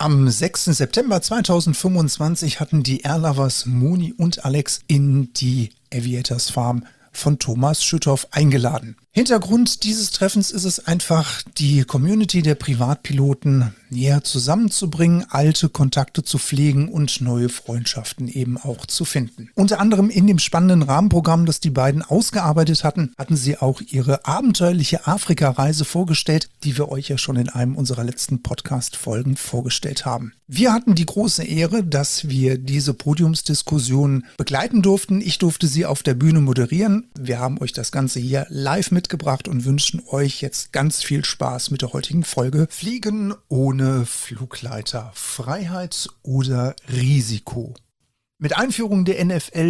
Am 6. September 2025 hatten die Airlovers Moni und Alex in die Aviators Farm von Thomas Schütthoff eingeladen. Hintergrund dieses Treffens ist es einfach, die Community der Privatpiloten näher zusammenzubringen, alte Kontakte zu pflegen und neue Freundschaften eben auch zu finden. Unter anderem in dem spannenden Rahmenprogramm, das die beiden ausgearbeitet hatten, hatten sie auch ihre abenteuerliche Afrika-Reise vorgestellt, die wir euch ja schon in einem unserer letzten Podcast-Folgen vorgestellt haben. Wir hatten die große Ehre, dass wir diese Podiumsdiskussion begleiten durften. Ich durfte sie auf der Bühne moderieren. Wir haben euch das Ganze hier live mitgebracht und wünschen euch jetzt ganz viel Spaß mit der heutigen Folge Fliegen ohne Flugleiter. Freiheit oder Risiko? Mit Einführung der NFL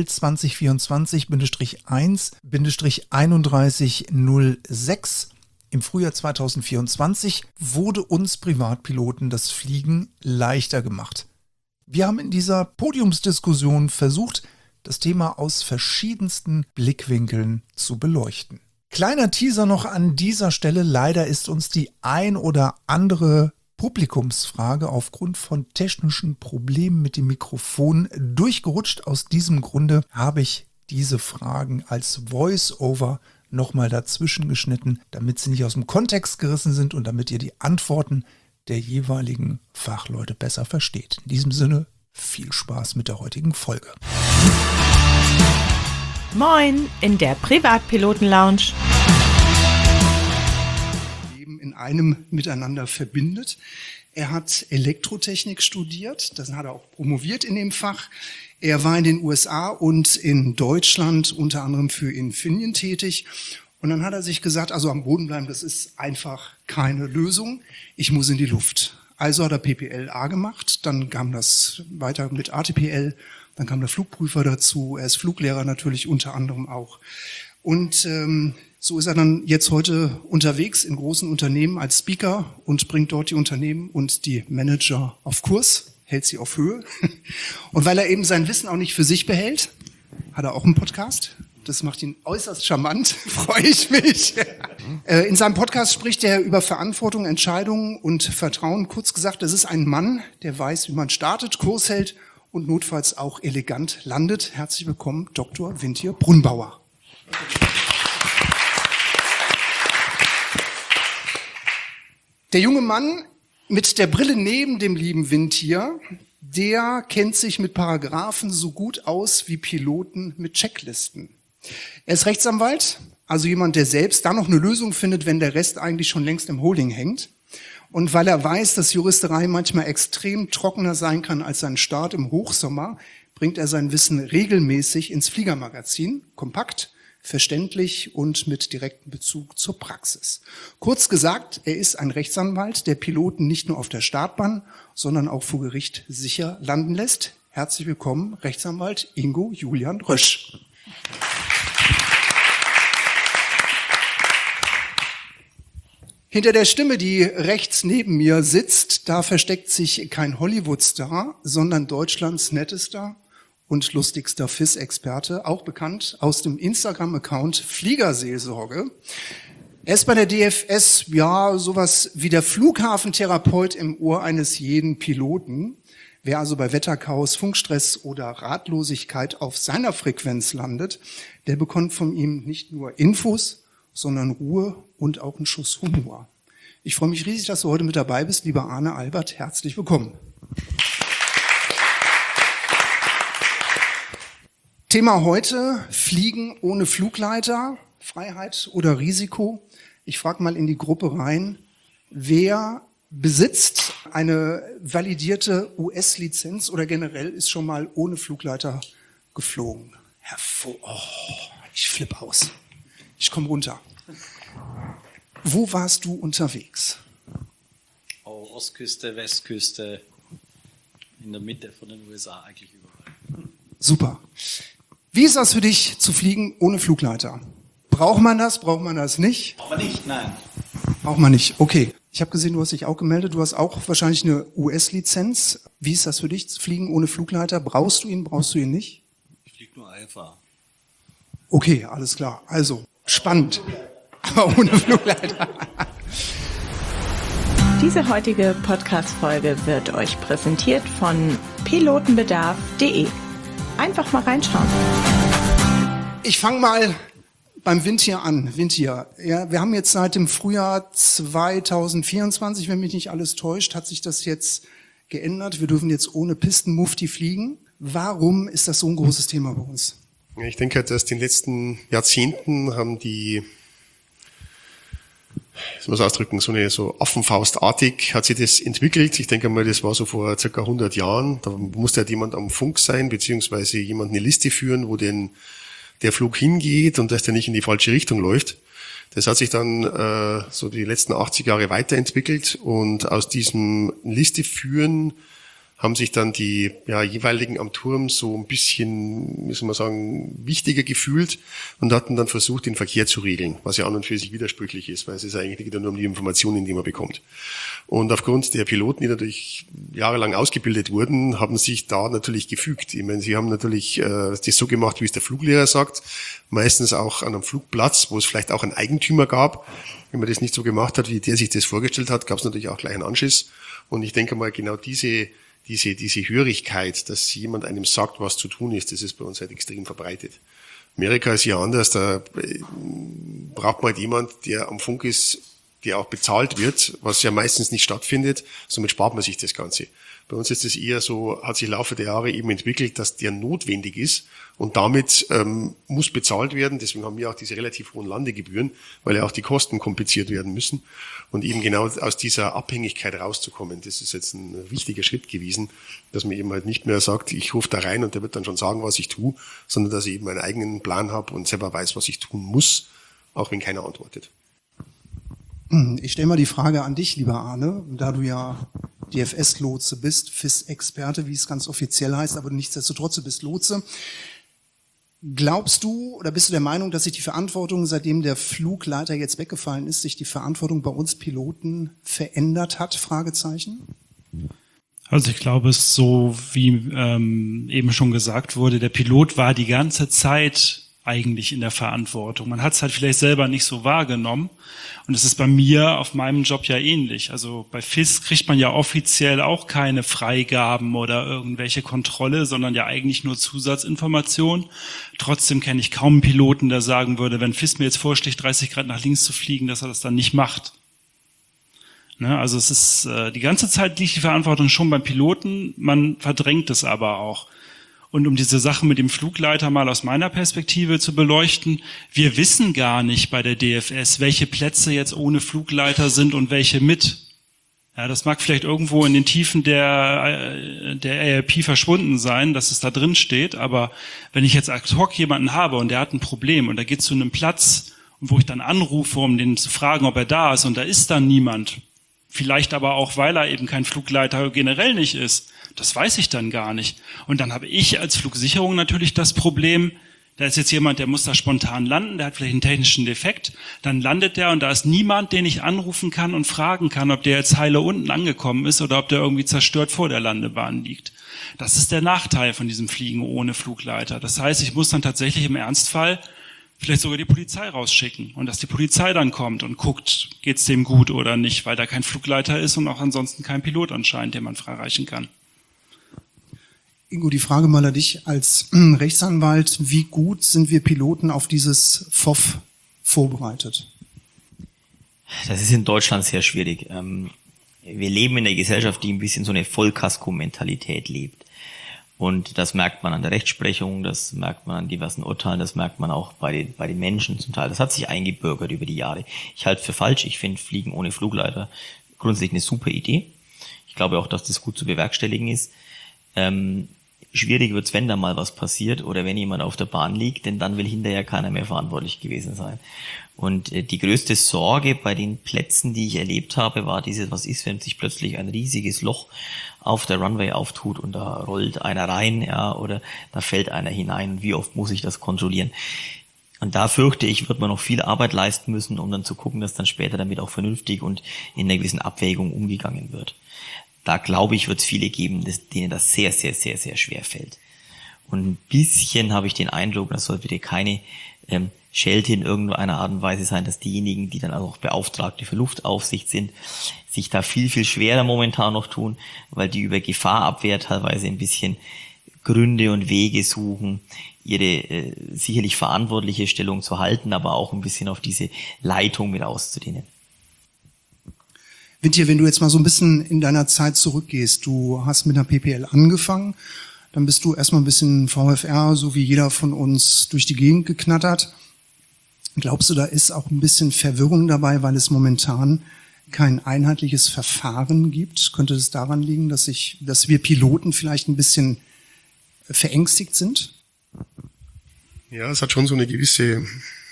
2024-1-3106 im Frühjahr 2024 wurde uns Privatpiloten das Fliegen leichter gemacht. Wir haben in dieser Podiumsdiskussion versucht, das Thema aus verschiedensten Blickwinkeln zu beleuchten. Kleiner Teaser noch an dieser Stelle. Leider ist uns die ein oder andere Publikumsfrage aufgrund von technischen Problemen mit dem Mikrofon durchgerutscht. Aus diesem Grunde habe ich diese Fragen als Voice-Over nochmal dazwischen geschnitten, damit sie nicht aus dem Kontext gerissen sind und damit ihr die Antworten der jeweiligen Fachleute besser versteht. In diesem Sinne, viel Spaß mit der heutigen Folge. Moin in der Privatpiloten-Lounge. Leben in einem miteinander verbindet. Er hat Elektrotechnik studiert, das hat er auch promoviert in dem Fach. Er war in den USA und in Deutschland unter anderem für Infineon tätig. Und dann hat er sich gesagt, also am Boden bleiben, das ist einfach keine Lösung. Ich muss in die Luft. Also hat er PPL-A gemacht, dann kam das weiter mit ATPL, dann kam der Flugprüfer dazu, er ist Fluglehrer natürlich unter anderem auch. Und so ist er dann jetzt heute unterwegs in großen Unternehmen als Speaker und bringt dort die Unternehmen und die Manager auf Kurs, hält sie auf Höhe. Und weil er eben sein Wissen auch nicht für sich behält, hat er auch einen Podcast. Das macht ihn äußerst charmant, freue ich mich. In seinem Podcast spricht er über Verantwortung, Entscheidungen und Vertrauen. Kurz gesagt, das ist ein Mann, der weiß, wie man startet, Kurs hält und notfalls auch elegant landet. Herzlich willkommen, Dr. Winthier Brunbauer. Der junge Mann mit der Brille neben dem lieben Winthier, der kennt sich mit Paragraphen so gut aus wie Piloten mit Checklisten. Er ist Rechtsanwalt, also jemand, der selbst da noch eine Lösung findet, wenn der Rest eigentlich schon längst im Holding hängt. Und weil er weiß, dass Juristerei manchmal extrem trockener sein kann als sein Start im Hochsommer, bringt er sein Wissen regelmäßig ins Fliegermagazin, kompakt, verständlich und mit direktem Bezug zur Praxis. Kurz gesagt, er ist ein Rechtsanwalt, der Piloten nicht nur auf der Startbahn, sondern auch vor Gericht sicher landen lässt. Herzlich willkommen, Rechtsanwalt Ingo Julian Rösch. Hinter der Stimme, die rechts neben mir sitzt, da versteckt sich kein Hollywood-Star, sondern Deutschlands nettester und lustigster FIS-Experte, auch bekannt aus dem Instagram-Account Fliegerseelsorge. Er ist bei der DFS, ja, sowas wie der Flughafentherapeut im Ohr eines jeden Piloten. Wer also bei Wetterchaos, Funkstress oder Ratlosigkeit auf seiner Frequenz landet, der bekommt von ihm nicht nur Infos, sondern Ruhe und auch einen Schuss Humor. Ich freue mich riesig, dass du heute mit dabei bist, lieber Arne Albert. Herzlich willkommen. Thema heute, Fliegen ohne Flugleiter, Freiheit oder Risiko. Ich frage mal in die Gruppe rein, wer besitzt eine validierte US-Lizenz oder generell ist schon mal ohne Flugleiter geflogen? Ich flippe aus. Ich komme runter. Wo warst du unterwegs? Oh, Ostküste, Westküste, in der Mitte von den USA, eigentlich überall. Super. Wie ist das für dich, zu fliegen ohne Flugleiter? Braucht man das nicht? Braucht man nicht, nein. Braucht man nicht, okay. Ich habe gesehen, du hast dich auch gemeldet. Du hast auch wahrscheinlich eine US-Lizenz. Wie ist das für dich, zu fliegen ohne Flugleiter? Brauchst du ihn nicht? Ich fliege nur IFA. Okay, alles klar. Also, spannend. Aber ohne Flugleiter. Diese heutige Podcast-Folge wird euch präsentiert von pilotenbedarf.de. Einfach mal reinschauen. Ich fange mal beim Windtier an. Windtier. Ja, wir haben jetzt seit dem Frühjahr 2024, wenn mich nicht alles täuscht, hat sich das jetzt geändert. Wir dürfen jetzt ohne Pistenmufti fliegen. Warum ist das so ein großes Thema bei uns? Ich denke, dass in den letzten Jahrzehnten haben die, wie soll man es ausdrücken, so affenfaustartig hat sich das entwickelt. Ich denke mal, das war so vor circa 100 Jahren. Da musste halt jemand am Funk sein, beziehungsweise jemand eine Liste führen, wo der Flug hingeht und dass der nicht in die falsche Richtung läuft. Das hat sich dann so die letzten 80 Jahre weiterentwickelt und aus diesem Liste führen haben sich dann die jeweiligen am Turm so ein bisschen, wie soll man sagen, wichtiger gefühlt und hatten dann versucht, den Verkehr zu regeln, was ja an und für sich widersprüchlich ist, weil es ist eigentlich geht nur um die Informationen, die man bekommt. Und aufgrund der Piloten, die natürlich jahrelang ausgebildet wurden, haben sich da natürlich gefügt. Ich meine, sie haben natürlich das so gemacht, wie es der Fluglehrer sagt, meistens auch an einem Flugplatz, wo es vielleicht auch einen Eigentümer gab. Wenn man das nicht so gemacht hat, wie der sich das vorgestellt hat, gab es natürlich auch gleich einen Anschiss. Und ich denke mal, genau diese Hörigkeit, dass jemand einem sagt, was zu tun ist, das ist bei uns halt extrem verbreitet. Amerika ist ja anders, da braucht man halt jemand, der am Funk ist, der auch bezahlt wird, was ja meistens nicht stattfindet, somit spart man sich das Ganze. Bei uns ist es eher so, hat sich im Laufe der Jahre eben entwickelt, dass der notwendig ist und damit muss bezahlt werden. Deswegen haben wir auch diese relativ hohen Landegebühren, weil ja auch die Kosten kompensiert werden müssen. Und eben genau aus dieser Abhängigkeit rauszukommen, das ist jetzt ein wichtiger Schritt gewesen, dass man eben halt nicht mehr sagt, ich rufe da rein und der wird dann schon sagen, was ich tue, sondern dass ich eben einen eigenen Plan habe und selber weiß, was ich tun muss, auch wenn keiner antwortet. Ich stelle mal die Frage an dich, lieber Arne, da du ja DFS-Lotse bist, FIS-Experte, wie es ganz offiziell heißt, aber nichtsdestotrotz, du bist Lotse. Glaubst du oder bist du der Meinung, dass sich die Verantwortung, seitdem der Flugleiter jetzt weggefallen ist, sich die Verantwortung bei uns Piloten verändert hat? Fragezeichen. Also ich glaube, es ist so, wie eben schon gesagt wurde, der Pilot war die ganze Zeit eigentlich in der Verantwortung. Man hat es halt vielleicht selber nicht so wahrgenommen. Und es ist bei mir auf meinem Job ja ähnlich. Also bei FIS kriegt man ja offiziell auch keine Freigaben oder irgendwelche Kontrolle, sondern ja eigentlich nur Zusatzinformationen. Trotzdem kenne ich kaum einen Piloten, der sagen würde, wenn FIS mir jetzt vorschlägt, 30 Grad nach links zu fliegen, dass er das dann nicht macht. Ne? Also es ist die ganze Zeit liegt die Verantwortung schon beim Piloten, man verdrängt es aber auch. Und um diese Sache mit dem Flugleiter mal aus meiner Perspektive zu beleuchten, wir wissen gar nicht bei der DFS, welche Plätze jetzt ohne Flugleiter sind und welche mit. Ja, das mag vielleicht irgendwo in den Tiefen der ARP verschwunden sein, dass es da drin steht, aber wenn ich jetzt ad hoc jemanden habe und der hat ein Problem und der geht zu einem Platz, wo ich dann anrufe, um den zu fragen, ob er da ist und da ist dann niemand, vielleicht aber auch, weil er eben kein Flugleiter generell nicht ist, das weiß ich dann gar nicht. Und dann habe ich als Flugsicherung natürlich das Problem, da ist jetzt jemand, der muss da spontan landen, der hat vielleicht einen technischen Defekt, dann landet der und da ist niemand, den ich anrufen kann und fragen kann, ob der jetzt heile unten angekommen ist oder ob der irgendwie zerstört vor der Landebahn liegt. Das ist der Nachteil von diesem Fliegen ohne Flugleiter. Das heißt, ich muss dann tatsächlich im Ernstfall vielleicht sogar die Polizei rausschicken und dass die Polizei dann kommt und guckt, geht's dem gut oder nicht, weil da kein Flugleiter ist und auch ansonsten kein Pilot anscheinend, den man freireichen kann. Ingo, die Frage mal an dich als Rechtsanwalt. Wie gut sind wir Piloten auf dieses FOF vorbereitet? Das ist in Deutschland sehr schwierig. Wir leben in einer Gesellschaft, die ein bisschen so eine Vollkasko-Mentalität lebt. Und das merkt man an der Rechtsprechung, das merkt man an diversen Urteilen, das merkt man auch bei den Menschen zum Teil. Das hat sich eingebürgert über die Jahre. Ich halte es für falsch. Ich finde Fliegen ohne Flugleiter grundsätzlich eine super Idee. Ich glaube auch, dass das gut zu bewerkstelligen ist. Schwierig wird's, wenn da mal was passiert oder wenn jemand auf der Bahn liegt, denn dann will hinterher keiner mehr verantwortlich gewesen sein. Und die größte Sorge bei den Plätzen, die ich erlebt habe, war dieses, was ist, wenn sich plötzlich ein riesiges Loch auf der Runway auftut und da rollt einer rein, ja, oder da fällt einer hinein. Wie oft muss ich das kontrollieren? Und da fürchte ich, wird man noch viel Arbeit leisten müssen, um dann zu gucken, dass dann später damit auch vernünftig und in einer gewissen Abwägung umgegangen wird. Da glaube ich, wird es viele geben, denen das sehr, sehr, sehr, sehr schwer fällt. Und ein bisschen habe ich den Eindruck, das soll bitte keine Schelte in irgendeiner Art und Weise sein, dass diejenigen, die dann auch Beauftragte für Luftaufsicht sind, sich da viel, viel schwerer momentan noch tun, weil die über Gefahrabwehr teilweise ein bisschen Gründe und Wege suchen, ihre sicherlich verantwortliche Stellung zu halten, aber auch ein bisschen auf diese Leitung mit auszudehnen. Wintje, wenn du jetzt mal so ein bisschen in deiner Zeit zurückgehst, du hast mit einer PPL angefangen, dann bist du erstmal ein bisschen VFR, so wie jeder von uns, durch die Gegend geknattert. Glaubst du, da ist auch ein bisschen Verwirrung dabei, weil es momentan kein einheitliches Verfahren gibt? Könnte es daran liegen, dass wir Piloten vielleicht ein bisschen verängstigt sind? Ja, es hat schon so eine gewisse,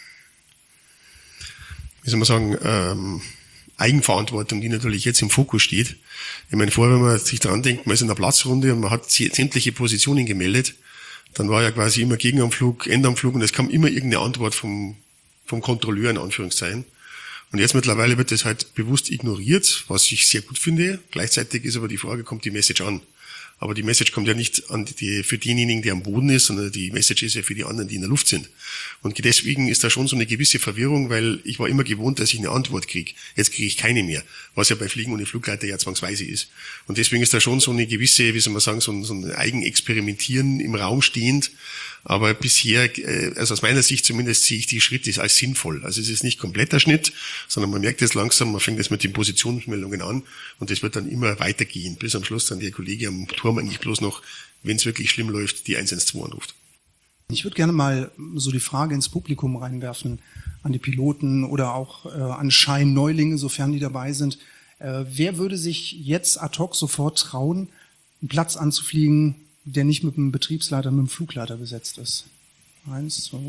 wie soll man sagen, Eigenverantwortung, die natürlich jetzt im Fokus steht. Ich meine, vorher, wenn man sich dran denkt, man ist in der Platzrunde und man hat sämtliche Positionen gemeldet, dann war ja quasi immer Gegenanflug, Endanflug und es kam immer irgendeine Antwort vom Kontrolleur in Anführungszeichen. Und jetzt mittlerweile wird das halt bewusst ignoriert, was ich sehr gut finde. Gleichzeitig ist aber die Frage, kommt die Message an? Aber die Message kommt ja nicht für denjenigen, der am Boden ist, sondern die Message ist ja für die anderen, die in der Luft sind. Und deswegen ist da schon so eine gewisse Verwirrung, weil ich war immer gewohnt, dass ich eine Antwort kriege. Jetzt kriege ich keine mehr, was ja bei Fliegen ohne Flugleiter ja zwangsweise ist. Und deswegen ist da schon so eine gewisse, wie soll man sagen, so ein Eigenexperimentieren im Raum stehend. Aber bisher, also aus meiner Sicht zumindest, sehe ich die Schritte als sinnvoll. Also es ist nicht kompletter Schnitt, sondern man merkt es langsam, man fängt jetzt mit den Positionsmeldungen an und das wird dann immer weitergehen, bis am Schluss dann der Kollege am Turm eigentlich bloß noch, wenn es wirklich schlimm läuft, die 112 anruft. Ich würde gerne mal so die Frage ins Publikum reinwerfen, an die Piloten oder auch an Scheinneulinge, sofern die dabei sind. Wer würde sich jetzt ad hoc sofort trauen, einen Platz anzufliegen, der nicht mit einem Betriebsleiter, mit einem Flugleiter besetzt ist? 1, 2,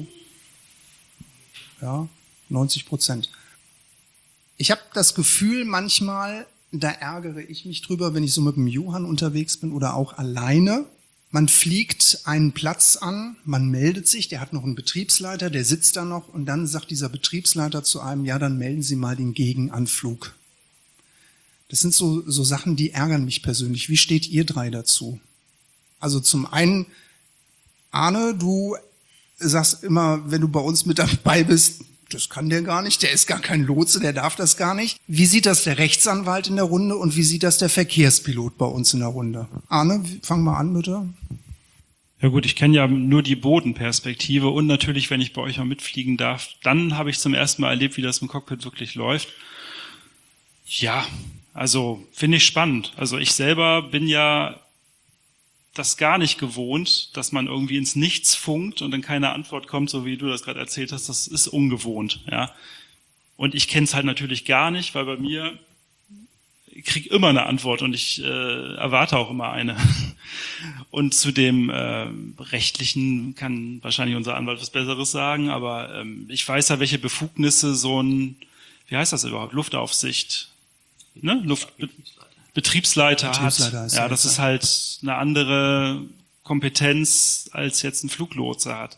ja, 90%. Ich habe das Gefühl manchmal, da ärgere ich mich drüber, wenn ich so mit dem Johann unterwegs bin oder auch alleine. Man fliegt einen Platz an, man meldet sich, der hat noch einen Betriebsleiter, der sitzt da noch und dann sagt dieser Betriebsleiter zu einem, ja, dann melden Sie mal den Gegenanflug. Das sind so Sachen, die ärgern mich persönlich. Wie steht ihr drei dazu? Also zum einen, Arne, du sagst immer, wenn du bei uns mit dabei bist, das kann der gar nicht, der ist gar kein Lotse, der darf das gar nicht. Wie sieht das der Rechtsanwalt in der Runde und wie sieht das der Verkehrspilot bei uns in der Runde? Arne, fang mal an, bitte. Ja gut, ich kenne ja nur die Bodenperspektive und natürlich, wenn ich bei euch mal mitfliegen darf, dann habe ich zum ersten Mal erlebt, wie das im Cockpit wirklich läuft. Ja, also finde ich spannend. Also ich selber bin ja das gar nicht gewohnt, dass man irgendwie ins Nichts funkt und dann keine Antwort kommt, so wie du das gerade erzählt hast. Das ist ungewohnt, ja. Und ich kenne es halt natürlich gar nicht, weil bei mir, ich kriege immer eine Antwort und ich erwarte auch immer eine. Und zu dem Rechtlichen kann wahrscheinlich unser Anwalt was Besseres sagen, aber ich weiß ja, welche Befugnisse so ein, wie heißt das überhaupt, Luftaufsicht, ne? Betriebsleiter hat. Ja, das ist halt eine andere Kompetenz, als jetzt ein Fluglotse hat.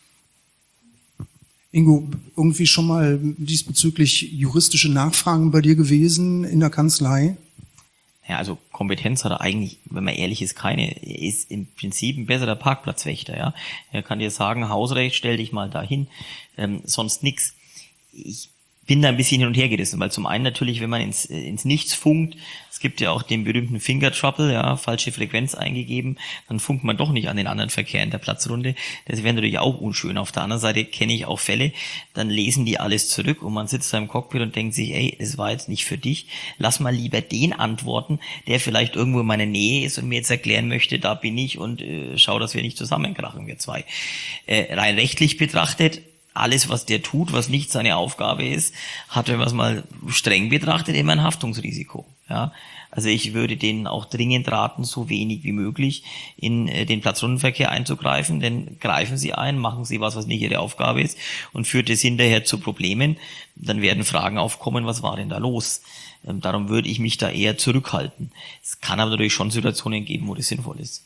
Ingo, irgendwie schon mal diesbezüglich juristische Nachfragen bei dir gewesen in der Kanzlei? Ja, also Kompetenz hat er eigentlich, wenn man ehrlich ist, keine. Er ist im Prinzip ein besserer Parkplatzwächter, ja. Er kann dir sagen, Hausrecht, stell dich mal dahin, sonst nix. Ich bin da ein bisschen hin und her gerissen, weil zum einen natürlich, wenn man ins Nichts funkt, es gibt ja auch den berühmten Finger Trouble, ja, falsche Frequenz eingegeben, dann funkt man doch nicht an den anderen Verkehr in der Platzrunde. Das wäre natürlich auch unschön. Auf der anderen Seite kenne ich auch Fälle, dann lesen die alles zurück und man sitzt da im Cockpit und denkt sich, ey, es war jetzt nicht für dich, lass mal lieber den antworten, der vielleicht irgendwo in meiner Nähe ist und mir jetzt erklären möchte, da bin ich und schau, dass wir nicht zusammenkrachen, wir zwei. Rein rechtlich betrachtet, alles, was der tut, was nicht seine Aufgabe ist, hat, wenn man es mal streng betrachtet, immer ein Haftungsrisiko. Ja, also ich würde denen auch dringend raten, so wenig wie möglich in den Platzrundenverkehr einzugreifen, denn greifen sie ein, machen sie was nicht ihre Aufgabe ist und führt es hinterher zu Problemen, dann werden Fragen aufkommen, was war denn da los? Darum würde ich mich da eher zurückhalten. Es kann aber natürlich schon Situationen geben, wo das sinnvoll ist.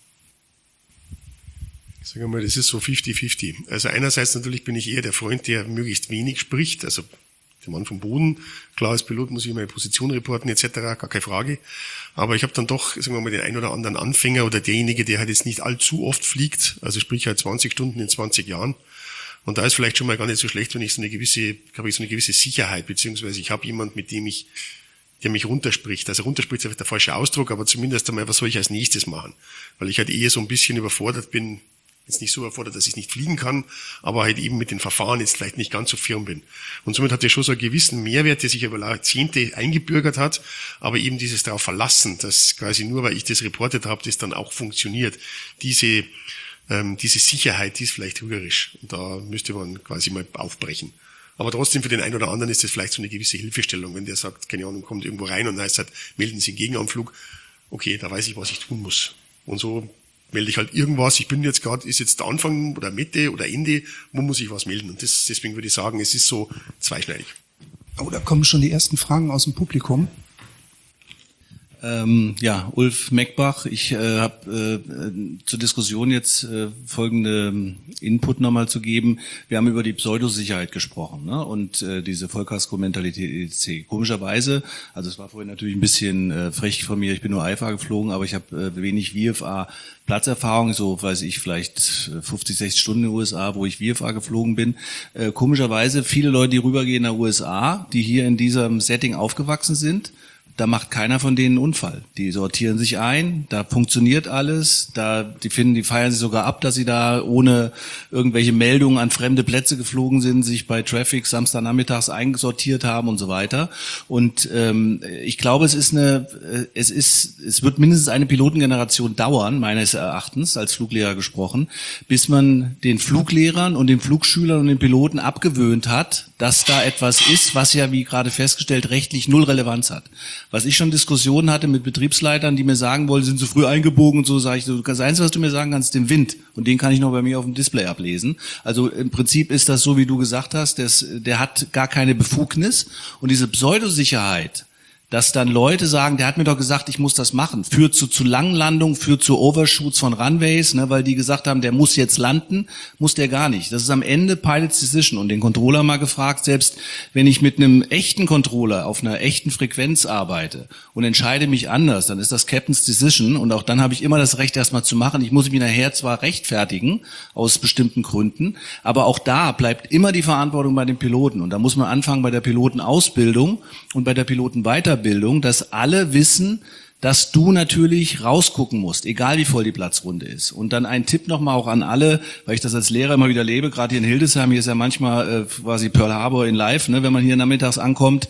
Sagen wir mal, das ist so 50-50. Also einerseits natürlich bin ich eher der Freund, der möglichst wenig spricht, also der Mann vom Boden. Klar, als Pilot muss ich meine Position reporten etc., gar keine Frage. Aber ich habe dann doch, sagen wir mal, den einen oder anderen Anfänger oder derjenige, der halt jetzt nicht allzu oft fliegt, also sprich halt 20 Stunden in 20 Jahren. Und da ist vielleicht schon mal gar nicht so schlecht, wenn ich so eine gewisse Sicherheit, beziehungsweise ich habe jemand, der mich runterspricht. Also runterspricht ist vielleicht der falsche Ausdruck, aber zumindest einmal, was soll ich als nächstes machen? Weil ich halt eher so ein bisschen überfordert bin, jetzt nicht so überfordert, dass ich nicht fliegen kann, aber halt eben mit den Verfahren jetzt vielleicht nicht ganz so firm bin. Und somit hat er schon so einen gewissen Mehrwert, der sich über Jahrzehnte eingebürgert hat, aber eben dieses darauf verlassen, dass quasi nur, weil ich das reportet habe, das dann auch funktioniert. Diese Sicherheit, die ist vielleicht trügerisch. Und da müsste man quasi mal aufbrechen. Aber trotzdem für den einen oder anderen ist das vielleicht so eine gewisse Hilfestellung, wenn der sagt, keine Ahnung, kommt irgendwo rein und heißt halt, melden Sie einen Gegenanflug. Okay, da weiß ich, was ich tun muss. Und so melde ich halt irgendwas. Ich bin jetzt gerade, ist jetzt der Anfang oder Mitte oder Ende, wo muss ich was melden? Und deswegen würde ich sagen, es ist so zweischneidig. Oh, da kommen schon die ersten Fragen aus dem Publikum. Ulf Meckbach. Ich habe zur Diskussion jetzt folgende Input nochmal zu geben. Wir haben über die Pseudosicherheit gesprochen, ne? Und diese Vollkasko-Mentalität etc. Komischerweise, also es war vorhin natürlich ein bisschen frech von mir, ich bin nur IFA geflogen, aber ich habe wenig VFA Platzerfahrung, so weiß ich vielleicht 50, 60 Stunden in den USA, wo ich VFA geflogen bin. Komischerweise viele Leute, die rübergehen nach USA, die hier in diesem Setting aufgewachsen sind, da macht keiner von denen einen Unfall. Die sortieren sich ein, da funktioniert alles, die feiern sich sogar ab, dass sie da ohne irgendwelche Meldungen an fremde Plätze geflogen sind, sich bei Traffic Samstagnachmittags eingesortiert haben und so weiter. Und ich glaube, es wird mindestens eine Pilotengeneration dauern, meines Erachtens, als Fluglehrer gesprochen, bis man den Fluglehrern und den Flugschülern und den Piloten abgewöhnt hat, dass da etwas ist, was ja, wie gerade festgestellt, rechtlich null Relevanz hat. Was ich schon Diskussionen hatte mit Betriebsleitern, die mir sagen wollen, sind zu früh eingebogen und so, sage ich, das Einzige, was du mir sagen kannst, ist den Wind. Und den kann ich noch bei mir auf dem Display ablesen. Also im Prinzip ist das so, wie du gesagt hast, der hat gar keine Befugnis. Und diese Pseudosicherheit, dass dann Leute sagen, der hat mir doch gesagt, ich muss das machen, führt zu langen Landungen, führt zu Overshoots von Runways, ne, weil die gesagt haben, der muss jetzt landen, muss der gar nicht. Das ist am Ende Pilot's Decision. Und den Controller mal gefragt, selbst wenn ich mit einem echten Controller auf einer echten Frequenz arbeite und entscheide mich anders, dann ist das Captain's Decision und auch dann habe ich immer das Recht, erstmal zu machen. Ich muss mich nachher zwar rechtfertigen, aus bestimmten Gründen, aber auch da bleibt immer die Verantwortung bei den Piloten. Und da muss man anfangen bei der Pilotenausbildung und bei der Pilotenweiterbildung, dass alle wissen, dass du natürlich rausgucken musst, egal wie voll die Platzrunde ist. Und dann ein Tipp nochmal auch an alle, weil ich das als Lehrer immer wieder lebe, gerade hier in Hildesheim, hier ist ja manchmal quasi Pearl Harbor in live, ne, wenn man hier nachmittags ankommt.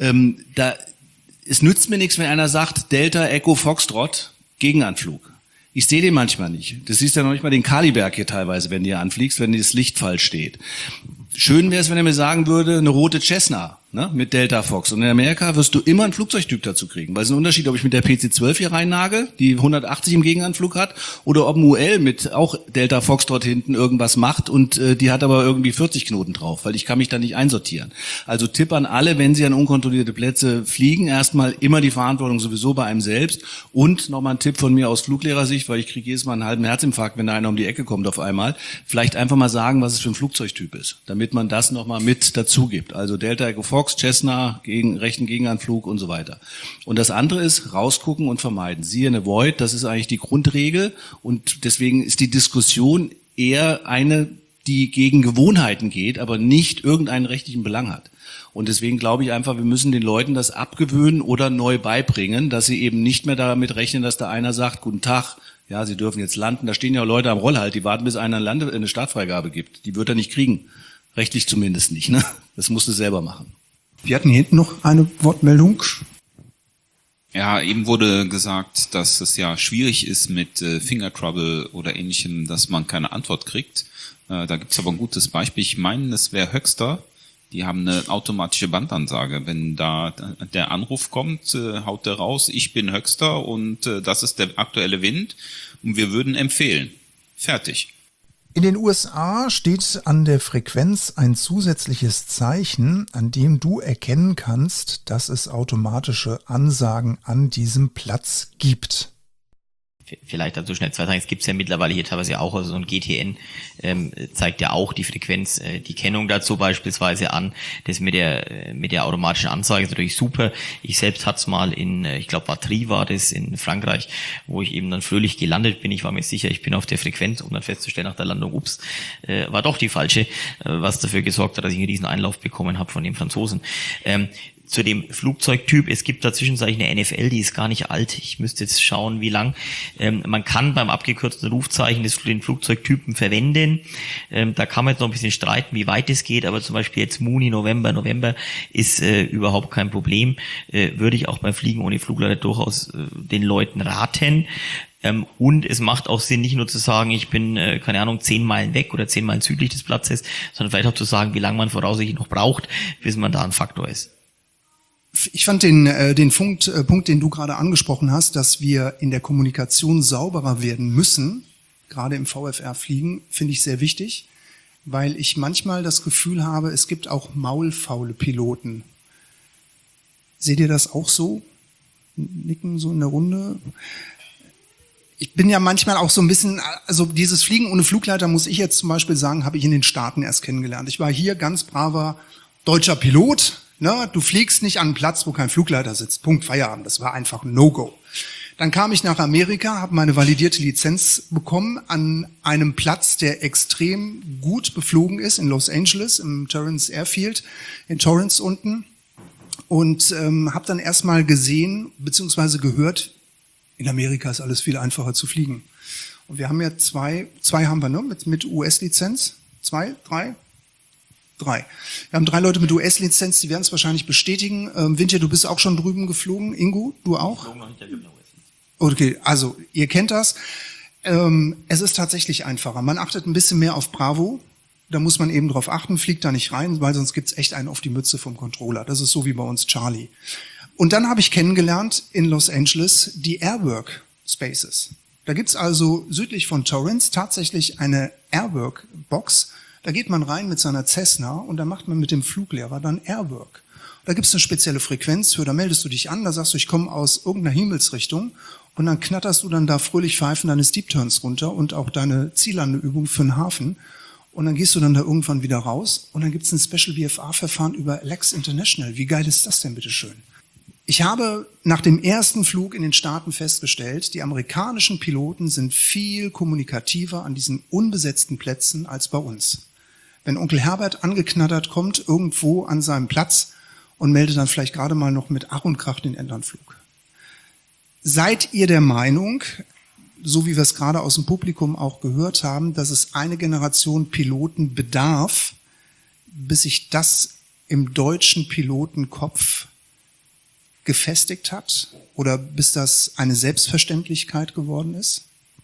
Es nützt mir nichts, wenn einer sagt, Delta Echo Foxtrot, Gegenanflug. Ich sehe den manchmal nicht. Das siehst ja noch nicht mal den Kaliberg hier teilweise, wenn du hier anfliegst, wenn das Licht falsch steht. Schön wäre es, wenn er mir sagen würde, eine rote Cessna, ne, mit Delta Fox. Und in Amerika wirst du immer einen Flugzeugtyp dazu kriegen. Weil es ist ein Unterschied, ob ich mit der PC-12 hier reinnagel, die 180 im Gegenanflug hat, oder ob ein UL mit auch Delta Fox dort hinten irgendwas macht und die hat aber irgendwie 40 Knoten drauf, weil ich kann mich da nicht einsortieren. Also Tipp an alle, wenn sie an unkontrollierte Plätze fliegen, erstmal immer die Verantwortung sowieso bei einem selbst. Und nochmal ein Tipp von mir aus Fluglehrersicht, weil ich kriege jedes Mal einen halben Herzinfarkt, wenn da einer um die Ecke kommt auf einmal. Vielleicht einfach mal sagen, was es für ein Flugzeugtyp ist, damit man das nochmal mit dazu gibt. Also Delta Echo Fox, Cessna, rechten Gegenanflug und so weiter. Und das andere ist, rausgucken und vermeiden. Siehe eine Void, das ist eigentlich die Grundregel. Und deswegen ist die Diskussion eher eine, die gegen Gewohnheiten geht, aber nicht irgendeinen rechtlichen Belang hat. Und deswegen glaube ich einfach, wir müssen den Leuten das abgewöhnen oder neu beibringen, dass sie eben nicht mehr damit rechnen, dass da einer sagt, guten Tag, ja, Sie dürfen jetzt landen. Da stehen ja Leute am Rollhalt, die warten, bis einer eine Startfreigabe gibt. Die wird er nicht kriegen. Rechtlich zumindest nicht, ne? Das musst du selber machen. Wir hatten hier hinten noch eine Wortmeldung. Ja, eben wurde gesagt, dass es ja schwierig ist mit Finger Trouble oder Ähnlichem, dass man keine Antwort kriegt. Da gibt's aber ein gutes Beispiel. Ich meine, es wäre Höxter. Die haben eine automatische Bandansage. Wenn da der Anruf kommt, haut der raus, ich bin Höxter und das ist der aktuelle Wind und wir würden empfehlen. Fertig. In den USA steht an der Frequenz ein zusätzliches Zeichen, an dem du erkennen kannst, dass es automatische Ansagen an diesem Platz gibt. vielleicht dazu schnell zwei Sachen. Es gibt ja mittlerweile hier teilweise auch, also so ein GTN zeigt ja auch die Frequenz, die Kennung dazu beispielsweise an. Das mit der automatischen Anzeige ist natürlich super. Ich selbst hatte es mal ich glaube Batterie war das in Frankreich, wo ich eben dann fröhlich gelandet bin. Ich war mir sicher, ich bin auf der Frequenz, um dann festzustellen nach der Landung, ups, war doch die falsche, was dafür gesorgt hat, dass ich einen riesen Einlauf bekommen habe von den Franzosen. Zu dem Flugzeugtyp, es gibt da zwischenzeitlich eine NFL, die ist gar nicht alt. Ich müsste jetzt schauen, wie lang. Man kann beim abgekürzten Rufzeichen den Flugzeugtypen verwenden. Da kann man jetzt noch ein bisschen streiten, wie weit es geht, aber zum Beispiel jetzt Mooney, November ist überhaupt kein Problem. Würde ich auch beim Fliegen ohne Flugleiter durchaus den Leuten raten. Und es macht auch Sinn, nicht nur zu sagen, ich bin, 10 Meilen weg oder 10 Meilen südlich des Platzes, sondern vielleicht auch zu sagen, wie lange man voraussichtlich noch braucht, bis man da ein Faktor ist. Ich fand den Punkt, den du gerade angesprochen hast, dass wir in der Kommunikation sauberer werden müssen, gerade im VFR-Fliegen, finde ich sehr wichtig, weil ich manchmal das Gefühl habe, es gibt auch maulfaule Piloten. Seht ihr das auch so? Nicken so in der Runde? Ich bin ja manchmal auch so ein bisschen, also dieses Fliegen ohne Flugleiter, muss ich jetzt zum Beispiel sagen, habe ich in den Staaten erst kennengelernt. Ich war hier ganz braver deutscher Pilot. Ne, du fliegst nicht an einen Platz, wo kein Flugleiter sitzt. Punkt, Feierabend. Das war einfach ein No-Go. Dann kam ich nach Amerika, habe meine validierte Lizenz bekommen an einem Platz, der extrem gut beflogen ist in Los Angeles, im Torrance Airfield, in Torrance unten. Und habe dann erstmal gesehen bzw. gehört, in Amerika ist alles viel einfacher zu fliegen. Und wir haben ja zwei haben wir, ne, mit US-Lizenz. 2, 3? 3. Wir haben 3 Leute mit US-Lizenz, die werden es wahrscheinlich bestätigen. Wintje, du bist auch schon drüben geflogen. Ingo, du auch? Okay, also ihr kennt das. Es ist tatsächlich einfacher. Man achtet ein bisschen mehr auf Bravo. Da muss man eben drauf achten, fliegt da nicht rein, weil sonst gibt's echt einen auf die Mütze vom Controller. Das ist so wie bei uns Charlie. Und dann habe ich kennengelernt in Los Angeles die Airwork Spaces. Da gibt's also südlich von Torrance tatsächlich eine Airwork-Box. Da geht man rein mit seiner Cessna und da macht man mit dem Fluglehrer dann Airwork. Da gibt's eine spezielle Frequenz für, da meldest du dich an, da sagst du, ich komme aus irgendeiner Himmelsrichtung und dann knatterst du dann da fröhlich pfeifen deine Steep Turns runter und auch deine Ziellandeübung für den Hafen und dann gehst du dann da irgendwann wieder raus und dann gibt's ein Special VFA-Verfahren über LAX International. Wie geil ist das denn, bitteschön? Ich habe nach dem ersten Flug in den Staaten festgestellt, die amerikanischen Piloten sind viel kommunikativer an diesen unbesetzten Plätzen als bei uns. Wenn Onkel Herbert angeknattert kommt, irgendwo an seinem Platz und meldet dann vielleicht gerade mal noch mit Ach und Krach den Endlandflug. Seid ihr der Meinung, so wie wir es gerade aus dem Publikum auch gehört haben, dass es eine Generation Piloten bedarf, bis sich das im deutschen Pilotenkopf gefestigt hat oder bis das eine Selbstverständlichkeit geworden ist?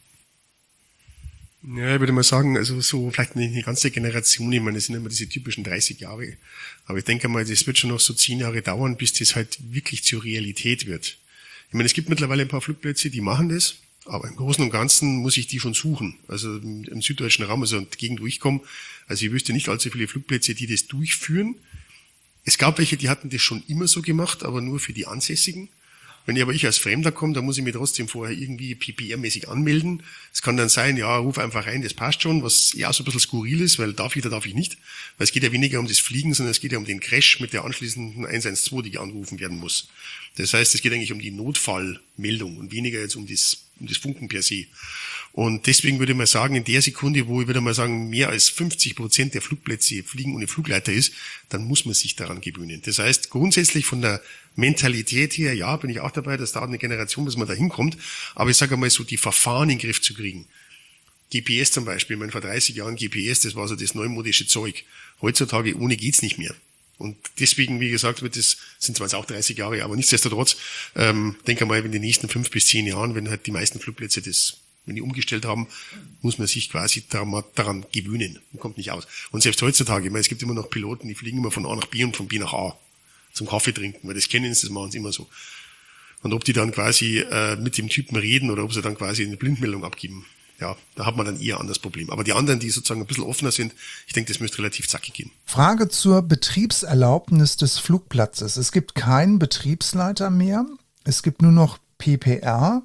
Ja, ich würde mal sagen, also so vielleicht nicht eine ganze Generation, ich meine, das sind immer diese typischen 30 Jahre. Aber ich denke mal, das wird schon noch so 10 Jahre dauern, bis das halt wirklich zur Realität wird. Ich meine, es gibt mittlerweile ein paar Flugplätze, die machen das, aber im Großen und Ganzen muss ich die schon suchen. Also im süddeutschen Raum, also in der Gegend, wo ich komme, also ich wüsste nicht allzu viele Flugplätze, die das durchführen. Es gab welche, die hatten das schon immer so gemacht, aber nur für die Ansässigen. Wenn ich als Fremder komme, dann muss ich mich trotzdem vorher irgendwie PPR-mäßig anmelden. Es kann dann sein, ja, ruf einfach rein, das passt schon, was ja so ein bisschen skurril ist, weil darf ich nicht. Weil es geht ja weniger um das Fliegen, sondern es geht ja um den Crash mit der anschließenden 112, die angerufen werden muss. Das heißt, es geht eigentlich um die Notfallmeldung und weniger jetzt um das Funken per se. Und deswegen würde ich mal sagen, in der Sekunde, wo ich würde mal sagen, mehr als 50% der Flugplätze Fliegen ohne Flugleiter ist, dann muss man sich daran gewöhnen. Das heißt, grundsätzlich von der Mentalität her, ja, bin ich auch dabei, das dauert eine Generation, bis man da hinkommt. Aber ich sage einmal so, die Verfahren in den Griff zu kriegen. GPS zum Beispiel, ich meine, vor 30 Jahren GPS, das war so das neumodische Zeug. Heutzutage ohne geht's nicht mehr. Und deswegen, wie gesagt, das sind zwar jetzt auch 30 Jahre, aber nichtsdestotrotz, denke mal, in den nächsten 5 bis 10 Jahren, wenn halt die meisten Flugplätze wenn die umgestellt haben, muss man sich quasi daran gewöhnen. Man kommt nicht aus. Und selbst heutzutage, ich meine, es gibt immer noch Piloten, die fliegen immer von A nach B und von B nach A zum Kaffee trinken, weil das kennen sie, das machen sie immer so. Und ob die dann quasi mit dem Typen reden oder ob sie dann quasi eine Blindmeldung abgeben, ja, da hat man dann eher an das Problem. Aber die anderen, die sozusagen ein bisschen offener sind, ich denke, das müsste relativ zackig gehen. Frage zur Betriebserlaubnis des Flugplatzes. Es gibt keinen Betriebsleiter mehr. Es gibt nur noch PPR.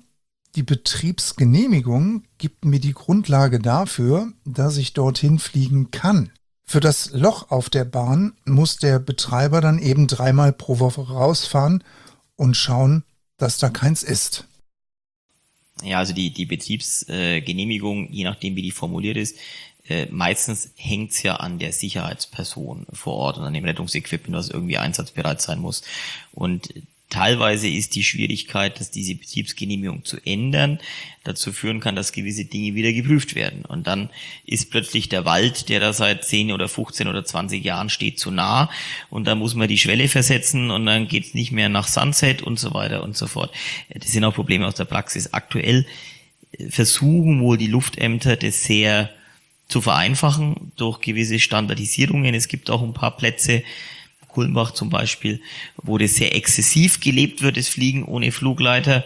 Die Betriebsgenehmigung gibt mir die Grundlage dafür, dass ich dorthin fliegen kann. Für das Loch auf der Bahn muss der Betreiber dann eben 3-mal pro Woche rausfahren und schauen, dass da keins ist. Ja, also die Betriebsgenehmigung, je nachdem wie die formuliert ist, meistens hängt's ja an der Sicherheitsperson vor Ort und an dem Rettungsequipment, was irgendwie einsatzbereit sein muss. Und teilweise ist die Schwierigkeit, dass diese Betriebsgenehmigung zu ändern, dazu führen kann, dass gewisse Dinge wieder geprüft werden. Und dann ist plötzlich der Wald, der da seit 10 oder 15 oder 20 Jahren steht, zu nah. Und da muss man die Schwelle versetzen und dann geht's nicht mehr nach Sunset und so weiter und so fort. Das sind auch Probleme aus der Praxis. Aktuell versuchen wohl die Luftämter das sehr zu vereinfachen durch gewisse Standardisierungen. Es gibt auch ein paar Plätze, Kulmbach zum Beispiel, wo das sehr exzessiv gelebt wird, das Fliegen ohne Flugleiter.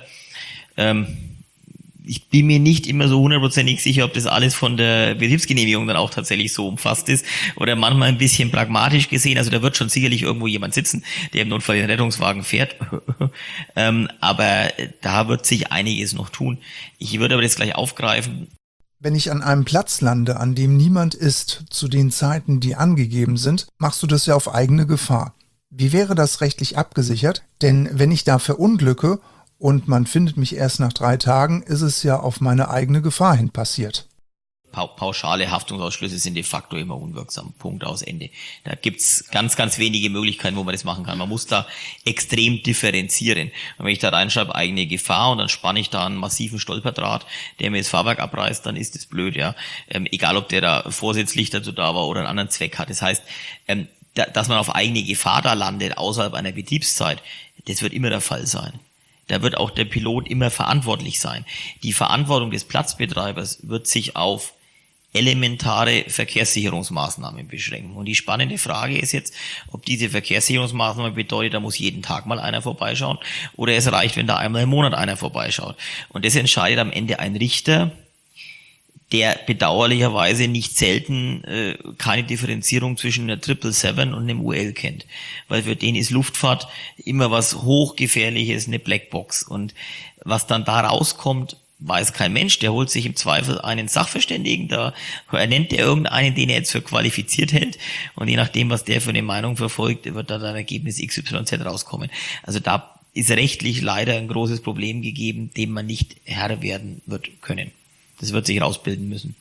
Ich bin mir nicht immer so 100% sicher, ob das alles von der Betriebsgenehmigung dann auch tatsächlich so umfasst ist oder manchmal ein bisschen pragmatisch gesehen. Also da wird schon sicherlich irgendwo jemand sitzen, der im Notfall den Rettungswagen fährt. Aber da wird sich einiges noch tun. Ich würde aber das gleich aufgreifen. Wenn ich an einem Platz lande, an dem niemand ist, zu den Zeiten, die angegeben sind, machst du das ja auf eigene Gefahr. Wie wäre das rechtlich abgesichert? Denn wenn ich da verunglücke und man findet mich erst nach 3 Tagen, ist es ja auf meine eigene Gefahr hin passiert. Pauschale Haftungsausschlüsse sind de facto immer unwirksam. Punkt, aus, Ende. Da gibt's ganz, ganz wenige Möglichkeiten, wo man das machen kann. Man muss da extrem differenzieren. Und wenn ich da reinschreibe, eigene Gefahr, und dann spanne ich da einen massiven Stolperdraht, der mir das Fahrwerk abreißt, dann ist das blöd, ja. Egal, ob der da vorsätzlich dazu da war oder einen anderen Zweck hat. Das heißt, dass man auf eigene Gefahr da landet, außerhalb einer Betriebszeit, das wird immer der Fall sein. Da wird auch der Pilot immer verantwortlich sein. Die Verantwortung des Platzbetreibers wird sich auf elementare Verkehrssicherungsmaßnahmen beschränken. Und die spannende Frage ist jetzt, ob diese Verkehrssicherungsmaßnahme bedeutet, da muss jeden Tag mal einer vorbeischauen oder es reicht, wenn da einmal im Monat einer vorbeischaut. Und das entscheidet am Ende ein Richter, der bedauerlicherweise nicht selten keine Differenzierung zwischen einer 777 und einem UL kennt. Weil für den ist Luftfahrt immer was Hochgefährliches, eine Blackbox. Und was dann da rauskommt, weiß kein Mensch, der holt sich im Zweifel einen Sachverständigen, da ernennt er irgendeinen, den er jetzt für qualifiziert hält, und je nachdem, was der für eine Meinung verfolgt, wird da ein Ergebnis XYZ rauskommen. Also da ist rechtlich leider ein großes Problem gegeben, dem man nicht Herr werden wird können. Das wird sich rausbilden müssen.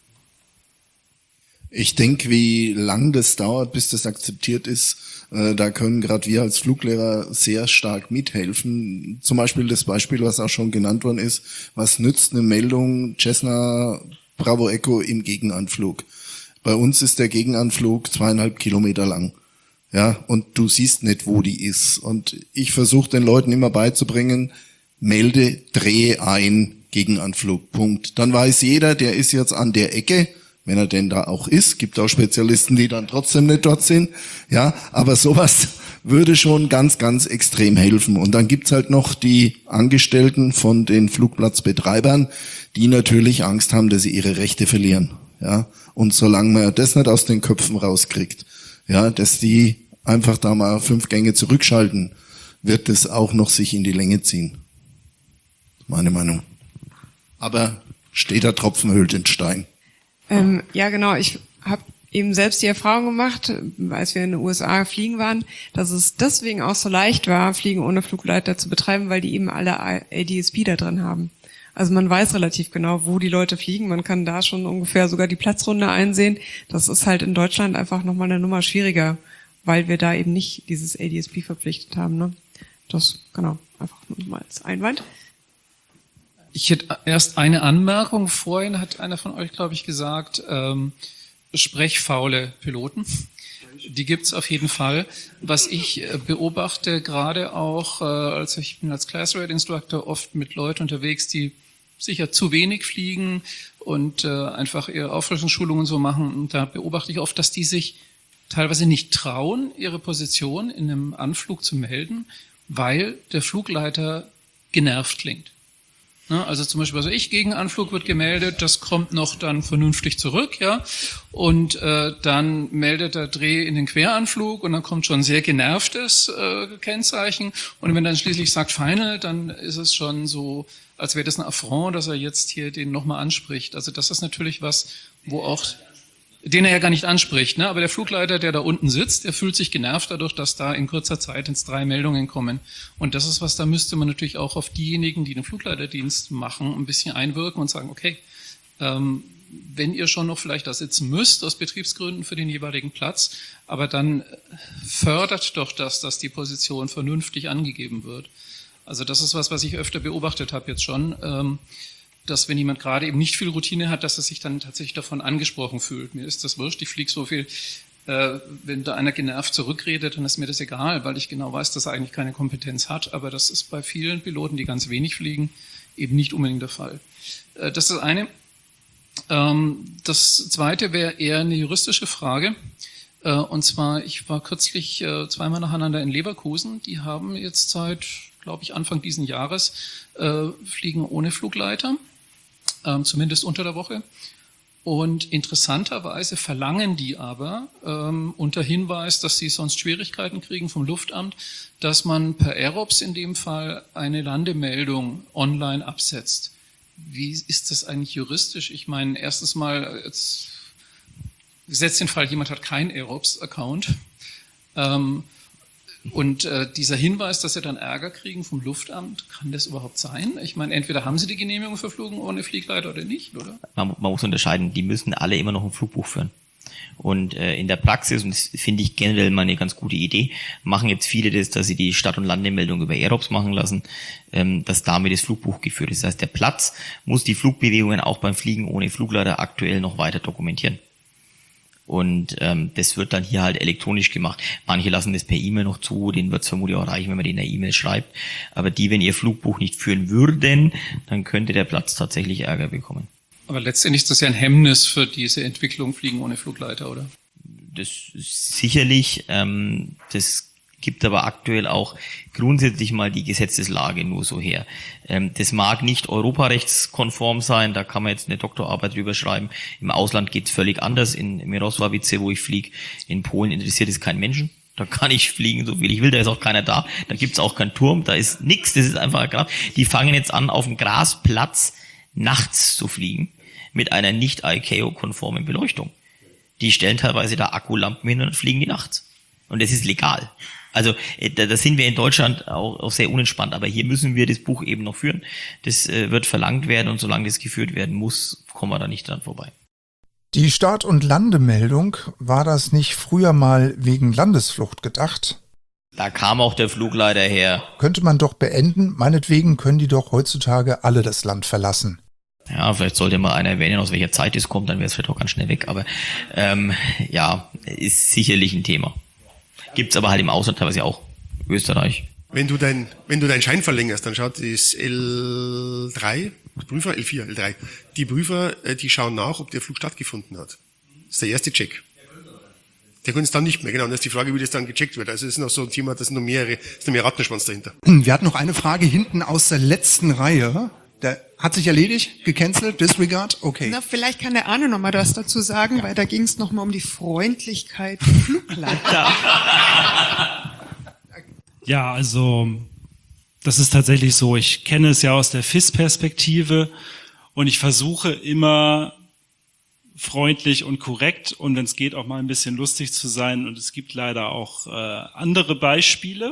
Ich denke, wie lang das dauert, bis das akzeptiert ist, da können gerade wir als Fluglehrer sehr stark mithelfen. Zum Beispiel das Beispiel, was auch schon genannt worden ist, was nützt eine Meldung Cessna Bravo Echo im Gegenanflug? Bei uns ist der Gegenanflug 2,5 Kilometer lang. Ja, und du siehst nicht, wo die ist. Und ich versuche den Leuten immer beizubringen, melde, drehe ein, Gegenanflug, Punkt. Dann weiß jeder, der ist jetzt an der Ecke, wenn er denn da auch ist. Gibt auch Spezialisten, die dann trotzdem nicht dort sind. Ja, aber sowas würde schon ganz, ganz extrem helfen. Und dann gibt's halt noch die Angestellten von den Flugplatzbetreibern, die natürlich Angst haben, dass sie ihre Rechte verlieren. Ja, und solange man das nicht aus den Köpfen rauskriegt, ja, dass die einfach da mal 5 Gänge zurückschalten, wird das auch noch sich in die Länge ziehen. Meine Meinung. Aber steter Tropfen höhlt den Stein. Ja, genau. Ich habe eben selbst die Erfahrung gemacht, als wir in den USA fliegen waren, dass es deswegen auch so leicht war, Fliegen ohne Flugleiter zu betreiben, weil die eben alle ADS-B da drin haben. Also man weiß relativ genau, wo die Leute fliegen. Man kann da schon ungefähr sogar die Platzrunde einsehen. Das ist halt in Deutschland einfach nochmal eine Nummer schwieriger, weil wir da eben nicht dieses ADS-B verpflichtet haben. Ne? Das, genau, einfach nur mal als Einwand. Ich hätte erst eine Anmerkung. Vorhin hat einer von euch, glaube ich, gesagt, sprechfaule Piloten. Die gibt's auf jeden Fall. Was ich beobachte, gerade auch, also ich bin als Class Rate Instructor oft mit Leuten unterwegs, die sicher zu wenig fliegen und einfach ihre Auffrischungsschulungen so machen. Und da beobachte ich oft, dass die sich teilweise nicht trauen, ihre Position in einem Anflug zu melden, weil der Flugleiter genervt klingt. Also zum Beispiel, also Gegenanflug wird gemeldet, das kommt noch dann vernünftig zurück, ja. Und dann meldet der Dreh in den Queranflug und dann kommt schon sehr genervtes Kennzeichen. Und wenn dann schließlich sagt Final, dann ist es schon so, als wäre das ein Affront, dass er jetzt hier den nochmal anspricht. Also das ist natürlich was, wo auch, den er ja gar nicht anspricht, ne? Aber der Flugleiter, der da unten sitzt, der fühlt sich genervt dadurch, dass da in kurzer Zeit ins 3 Meldungen kommen. Und das ist was, da müsste man natürlich auch auf diejenigen, die den Flugleiterdienst machen, ein bisschen einwirken und sagen, okay, wenn ihr schon noch vielleicht da sitzen müsst, aus Betriebsgründen für den jeweiligen Platz, aber dann fördert doch das, dass die Position vernünftig angegeben wird. Also das ist was ich öfter beobachtet habe jetzt schon, dass wenn jemand gerade eben nicht viel Routine hat, dass er sich dann tatsächlich davon angesprochen fühlt. Mir ist das wurscht, ich fliege so viel, wenn da einer genervt zurückredet, dann ist mir das egal, weil ich genau weiß, dass er eigentlich keine Kompetenz hat. Aber das ist bei vielen Piloten, die ganz wenig fliegen, eben nicht unbedingt der Fall. Das ist das eine. Das zweite wäre eher eine juristische Frage. Und zwar, ich war kürzlich zweimal nacheinander in Leverkusen. Die haben jetzt seit, glaube ich, Anfang diesen Jahres Fliegen ohne Flugleiter. Zumindest unter der Woche. Und interessanterweise verlangen die aber unter Hinweis, dass sie sonst Schwierigkeiten kriegen vom Luftamt, dass man per Aerops in dem Fall eine Landemeldung online absetzt. Wie ist das eigentlich juristisch? Ich meine, erstens mal, jetzt gesetzt den Fall, jemand hat keinen Aerops-Account. Und dieser Hinweis, dass sie dann Ärger kriegen vom Luftamt, kann das überhaupt sein? Ich meine, entweder haben sie die Genehmigung für Flüge ohne Fliegleiter oder nicht, oder? Man muss unterscheiden, die müssen alle immer noch ein Flugbuch führen. Und in der Praxis, und das finde ich generell mal eine ganz gute Idee, machen jetzt viele das, dass sie die Start- und Landemeldung über Aerops machen lassen, dass damit das Flugbuch geführt ist. Das heißt, der Platz muss die Flugbewegungen auch beim Fliegen ohne Flugleiter aktuell noch weiter dokumentieren. Und das wird dann hier halt elektronisch gemacht. Manche lassen das per E-Mail noch zu, denen wird es vermutlich auch reichen, wenn man denen eine E-Mail schreibt. Aber die, wenn ihr Flugbuch nicht führen würden, dann könnte der Platz tatsächlich Ärger bekommen. Aber letztendlich ist das ja ein Hemmnis für diese Entwicklung Fliegen ohne Flugleiter, oder? Das sicherlich, das gibt aber aktuell auch grundsätzlich mal die Gesetzeslage nur so her. Das mag nicht europarechtskonform sein, da kann man jetzt eine Doktorarbeit drüber schreiben. Im Ausland geht's völlig anders. In Mirosławice, wo ich fliege, in Polen interessiert es keinen Menschen. Da kann ich fliegen, so viel ich will, da ist auch keiner da. Da gibt's auch keinen Turm, da ist nichts, das ist einfach Gras. Die fangen jetzt an, auf dem Grasplatz nachts zu fliegen mit einer nicht ICAO-konformen Beleuchtung. Die stellen teilweise da Akkulampen hin und fliegen die nachts. Und das ist legal. Also da sind wir in Deutschland auch sehr unentspannt, aber hier müssen wir das Buch eben noch führen. Das wird verlangt werden und solange das geführt werden muss, kommen wir da nicht dran vorbei. Die Start- und Landemeldung, war das nicht früher mal wegen Landesflucht gedacht? Da kam auch der Flugleiter her. Könnte man doch beenden, meinetwegen können die doch heutzutage alle das Land verlassen. Ja, vielleicht sollte mal einer erwähnen, aus welcher Zeit es kommt, dann wäre es vielleicht auch ganz schnell weg, aber ja, ist sicherlich ein Thema. Gibt's aber halt im Ausland teilweise auch. Österreich. Wenn du deinen Schein verlängerst, dann schaut das L3, Prüfer, L4, L3. Die Prüfer, die schauen nach, ob der Flug stattgefunden hat. Das ist der erste Check. Der kann es dann nicht mehr, genau. Und das ist die Frage, wie das dann gecheckt wird. Also es ist noch so ein Thema, das sind noch mehr Rattenschwanz dahinter. Wir hatten noch eine Frage hinten aus der letzten Reihe. Der hat sich erledigt, gecancelt, disregard, okay. Na, vielleicht kann der Arne noch mal was dazu sagen, weil da ging es noch mal um die Freundlichkeit der Flugleiter. Ja, also das ist tatsächlich so. Ich kenne es ja aus der FIS-Perspektive und ich versuche immer freundlich und korrekt und wenn es geht auch mal ein bisschen lustig zu sein und es gibt leider auch andere Beispiele.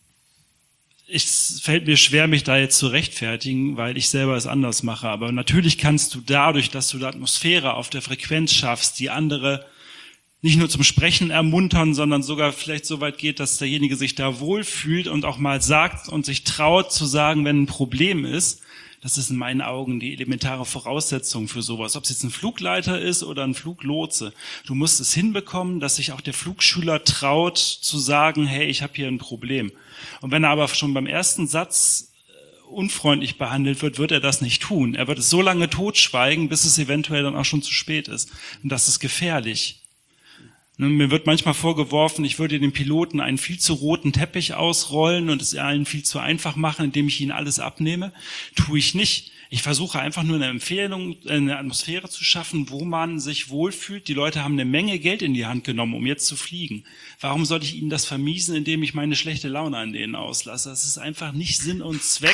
Es fällt mir schwer, mich da jetzt zu rechtfertigen, weil ich selber es anders mache. Aber natürlich kannst du dadurch, dass du die Atmosphäre auf der Frequenz schaffst, die andere nicht nur zum Sprechen ermuntern, sondern sogar vielleicht so weit geht, dass derjenige sich da wohlfühlt und auch mal sagt und sich traut zu sagen, wenn ein Problem ist. Das ist in meinen Augen die elementare Voraussetzung für sowas. Ob es jetzt ein Flugleiter ist oder ein Fluglotse. Du musst es hinbekommen, dass sich auch der Flugschüler traut zu sagen, hey, ich habe hier ein Problem. Und wenn er aber schon beim ersten Satz unfreundlich behandelt wird, wird er das nicht tun. Er wird es so lange totschweigen, bis es eventuell dann auch schon zu spät ist. Und das ist gefährlich. Mir wird manchmal vorgeworfen, ich würde den Piloten einen viel zu roten Teppich ausrollen und es ihnen viel zu einfach machen, indem ich ihnen alles abnehme. Tue ich nicht. Ich versuche einfach nur eine Atmosphäre zu schaffen, wo man sich wohlfühlt. Die Leute haben eine Menge Geld in die Hand genommen, um jetzt zu fliegen. Warum sollte ich ihnen das vermiesen, indem ich meine schlechte Laune an denen auslasse? Das ist einfach nicht Sinn und Zweck.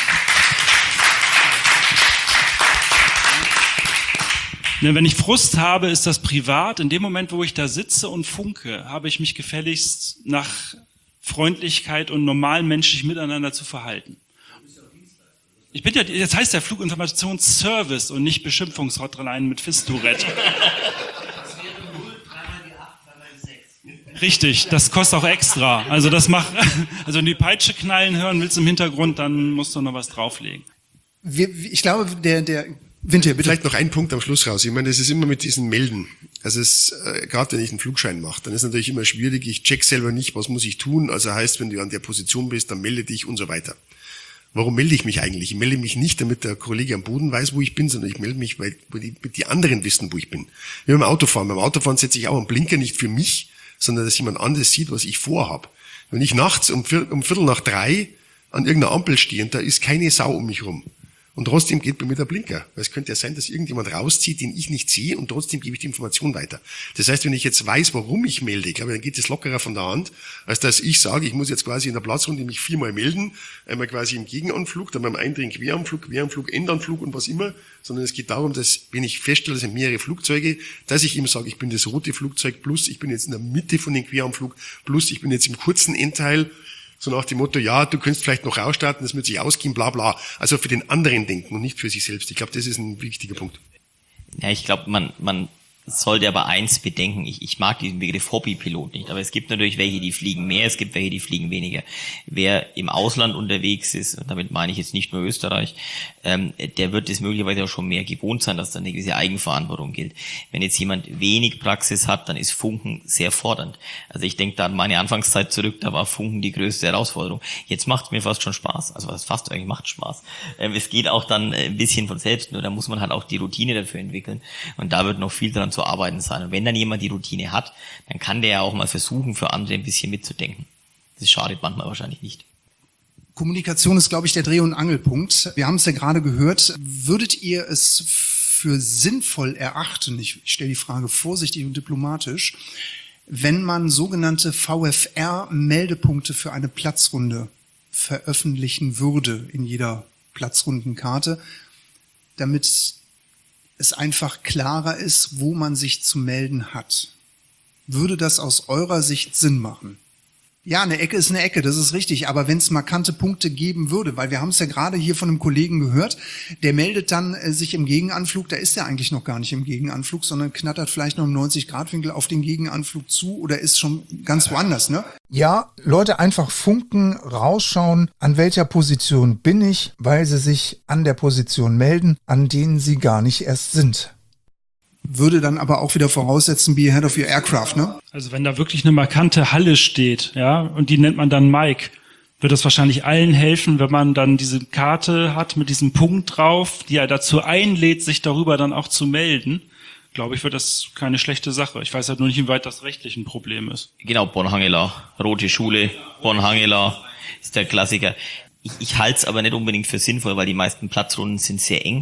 Wenn ich Frust habe, ist das privat. In dem Moment, wo ich da sitze und funke, habe ich mich gefälligst nach Freundlichkeit und normalen menschlichen Miteinander zu verhalten. Ich bin ja, jetzt heißt der Fluginformationsservice und nicht Beschimpfungshotline mit Fist-Tourette. Richtig, das kostet auch extra. Also wenn du die Peitsche knallen hören willst im Hintergrund, dann musst du noch was drauflegen. Ich glaube, der Winter, bitte. Vielleicht noch ein Punkt am Schluss raus. Ich meine, das ist immer mit diesen Melden. Also gerade wenn ich einen Flugschein mache, dann ist es natürlich immer schwierig. Ich check selber nicht, was muss ich tun. Also heißt, wenn du an der Position bist, dann melde dich und so weiter. Warum melde ich mich eigentlich? Ich melde mich nicht, damit der Kollege am Boden weiß, wo ich bin, sondern ich melde mich, weil die anderen wissen, wo ich bin. Wie beim Autofahren. Beim Autofahren setze ich auch einen Blinker nicht für mich, sondern dass jemand anderes sieht, was ich vorhab. Wenn ich nachts um 2:45 an irgendeiner Ampel stehe und da ist keine Sau um mich rum, und trotzdem geht bei mir der Blinker. Weil es könnte ja sein, dass irgendjemand rauszieht, den ich nicht sehe, und trotzdem gebe ich die Information weiter. Das heißt, wenn ich jetzt weiß, warum ich melde, ich glaube, dann geht es lockerer von der Hand, als dass ich sage, ich muss jetzt quasi in der Platzrunde mich 4-mal melden, einmal quasi im Gegenanflug, dann beim Eindringen Queranflug, Endanflug und was immer, sondern es geht darum, dass, wenn ich feststelle, es sind mehrere Flugzeuge, dass ich ihm sage, ich bin das rote Flugzeug, plus ich bin jetzt in der Mitte von dem Queranflug, plus ich bin jetzt im kurzen Endteil, so nach dem Motto, ja, du könntest vielleicht noch rausstarten, das wird sich ausgehen, bla bla. Also für den anderen denken und nicht für sich selbst. Ich glaube, das ist ein wichtiger Punkt. Ja, ich glaube, man sollte aber eins bedenken. Ich mag diesen Begriff Hobbypilot nicht, aber es gibt natürlich welche, die fliegen mehr, es gibt welche, die fliegen weniger. Wer im Ausland unterwegs ist, und damit meine ich jetzt nicht nur Österreich, der wird es möglicherweise auch schon mehr gewohnt sein, dass da eine gewisse Eigenverantwortung gilt. Wenn jetzt jemand wenig Praxis hat, dann ist Funken sehr fordernd. Also ich denke da an meine Anfangszeit zurück, da war Funken die größte Herausforderung. Jetzt macht es mir fast schon Spaß, also was fast eigentlich macht Spaß. Es geht auch dann ein bisschen von selbst, nur da muss man halt auch die Routine dafür entwickeln, und da wird noch viel dran zu arbeiten sein. Und wenn dann jemand die Routine hat, dann kann der ja auch mal versuchen, für andere ein bisschen mitzudenken. Das schadet manchmal wahrscheinlich nicht. Kommunikation ist, glaube ich, der Dreh- und Angelpunkt. Wir haben es ja gerade gehört. Würdet ihr es für sinnvoll erachten, ich stelle die Frage vorsichtig und diplomatisch, wenn man sogenannte VFR-Meldepunkte für eine Platzrunde veröffentlichen würde in jeder Platzrundenkarte, damit es einfach klarer ist, wo man sich zu melden hat? Würde das aus eurer Sicht Sinn machen? Ja, eine Ecke ist eine Ecke, das ist richtig. Aber wenn es markante Punkte geben würde, weil wir haben es ja gerade hier von einem Kollegen gehört, der meldet dann sich im Gegenanflug, da ist er eigentlich noch gar nicht im Gegenanflug, sondern knattert vielleicht noch im 90-Grad-Winkel auf den Gegenanflug zu oder ist schon ganz woanders, ne? Ja, Leute einfach funken, rausschauen, an welcher Position bin ich, weil sie sich an der Position melden, an denen sie gar nicht erst sind. Würde dann aber auch wieder voraussetzen, be ahead of your aircraft, ne? Also wenn da wirklich eine markante Halle steht, ja, und die nennt man dann Mike, wird das wahrscheinlich allen helfen, wenn man dann diese Karte hat mit diesem Punkt drauf, die ja dazu einlädt, sich darüber dann auch zu melden. Glaube ich, wird das keine schlechte Sache. Ich weiß halt nur nicht, wie weit das rechtlich ein Problem ist. Genau, Bonn-Hangela, Rote Schule, Bonn-Hangela ist der Klassiker. Ich halte es aber nicht unbedingt für sinnvoll, weil die meisten Platzrunden sind sehr eng.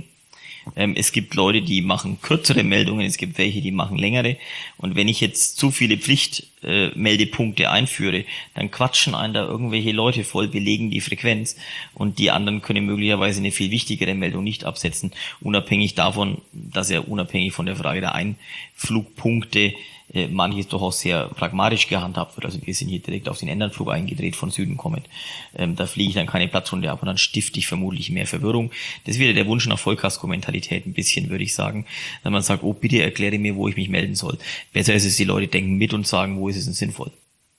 Es gibt Leute, die machen kürzere Meldungen, es gibt welche, die machen längere. Und wenn ich jetzt zu viele Pflichtmeldepunkte einführe, dann quatschen einen da irgendwelche Leute voll, belegen die Frequenz, und die anderen können möglicherweise eine viel wichtigere Meldung nicht absetzen, unabhängig davon, dass er unabhängig von der Frage der Einflugpunkte manches doch auch sehr pragmatisch gehandhabt wird. Also wir sind hier direkt auf den Endanflug eingedreht, von Süden kommend. Da fliege ich dann keine Platzrunde ab und dann stifte ich vermutlich mehr Verwirrung. Das wäre der Wunsch nach Vollkasko-Mentalität ein bisschen, würde ich sagen. Wenn man sagt, oh, bitte erkläre mir, wo ich mich melden soll. Besser ist es, die Leute denken mit und sagen, wo ist es denn sinnvoll.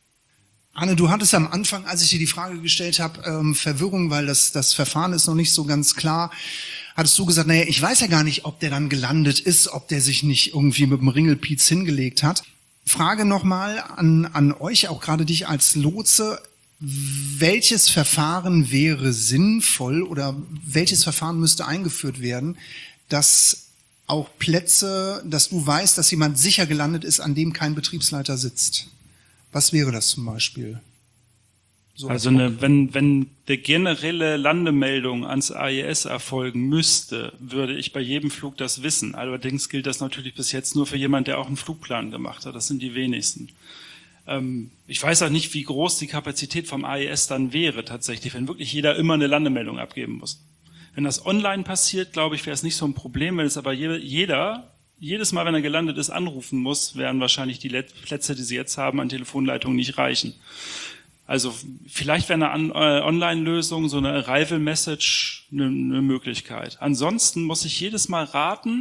Anne, du hattest am Anfang, als ich dir die Frage gestellt habe, Verwirrung, weil das Verfahren ist noch nicht so ganz klar, hattest du gesagt, naja, ich weiß ja gar nicht, ob der dann gelandet ist, ob der sich nicht irgendwie mit dem Ringelpiez hingelegt hat. Frage nochmal an euch, auch gerade dich als Lotse, welches Verfahren wäre sinnvoll oder welches Verfahren müsste eingeführt werden, dass auch Plätze, dass du weißt, dass jemand sicher gelandet ist, an dem kein Betriebsleiter sitzt? Was wäre das zum Beispiel? So also wenn der generelle Landemeldung ans AIS erfolgen müsste, würde ich bei jedem Flug das wissen. Allerdings gilt das natürlich bis jetzt nur für jemanden, der auch einen Flugplan gemacht hat. Das sind die wenigsten. Ich weiß auch nicht, wie groß die Kapazität vom AIS dann wäre tatsächlich, wenn wirklich jeder immer eine Landemeldung abgeben muss. Wenn das online passiert, glaube ich, wäre es nicht so ein Problem. Wenn es aber jedes Mal, wenn er gelandet ist, anrufen muss, werden wahrscheinlich die Plätze, die sie jetzt haben, an Telefonleitungen nicht reichen. Also vielleicht wäre eine Online-Lösung, so eine Arrival-Message eine Möglichkeit. Ansonsten muss ich jedes Mal raten,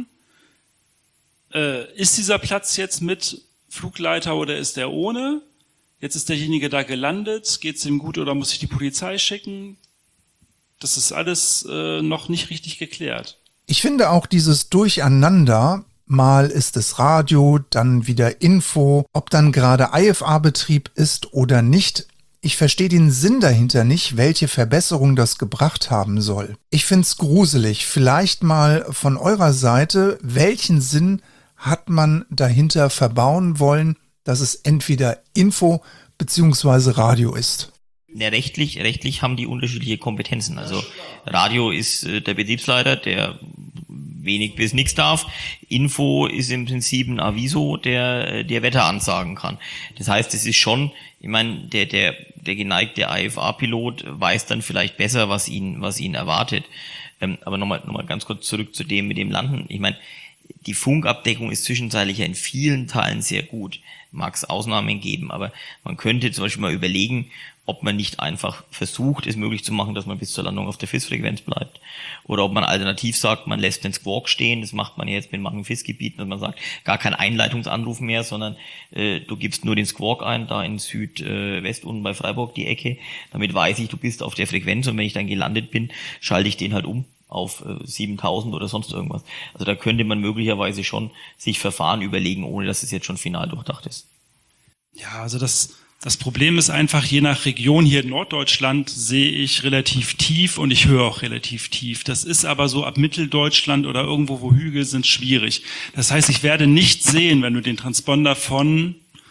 ist dieser Platz jetzt mit Flugleiter oder ist der ohne? Jetzt ist derjenige da gelandet, geht's ihm gut oder muss ich die Polizei schicken? Das ist alles noch nicht richtig geklärt. Ich finde auch dieses Durcheinander, mal ist es Radio, dann wieder Info, ob dann gerade IFA-Betrieb ist oder nicht. Ich verstehe den Sinn dahinter nicht, welche Verbesserung das gebracht haben soll. Ich find's gruselig. Vielleicht mal von eurer Seite, welchen Sinn hat man dahinter verbauen wollen, dass es entweder Info bzw. Radio ist? Ja, rechtlich haben die unterschiedliche Kompetenzen. Also Radio ist der Betriebsleiter, der wenig bis nichts darf. Info ist im Prinzip ein Aviso, der Wetter ansagen kann. Das heißt, es ist schon, ich meine, der geneigte IFA-Pilot weiß dann vielleicht besser, was ihn erwartet. Aber nochmal ganz kurz zurück zu dem mit dem Landen. Ich meine, die Funkabdeckung ist zwischenzeitlich ja in vielen Teilen sehr gut. Mag es Ausnahmen geben, aber man könnte zum Beispiel mal überlegen, ob man nicht einfach versucht, es möglich zu machen, dass man bis zur Landung auf der FIS-Frequenz bleibt. Oder ob man alternativ sagt, man lässt den Squawk stehen, das macht man jetzt mit manchen FIS-Gebieten, dass man sagt, gar kein Einleitungsanruf mehr, sondern du gibst nur den Squawk ein, da in Südwest unten bei Freiburg die Ecke. Damit weiß ich, du bist auf der Frequenz und wenn ich dann gelandet bin, schalte ich den halt um auf 7000 oder sonst irgendwas. Also da könnte man möglicherweise schon sich Verfahren überlegen, ohne dass es jetzt schon final durchdacht ist. Ja, also das Problem ist einfach, je nach Region, hier in Norddeutschland sehe ich relativ tief und ich höre auch relativ tief. Das ist aber so ab Mitteldeutschland oder irgendwo, wo Hügel sind, schwierig. Das heißt, ich werde nicht sehen, wenn du den Transponder von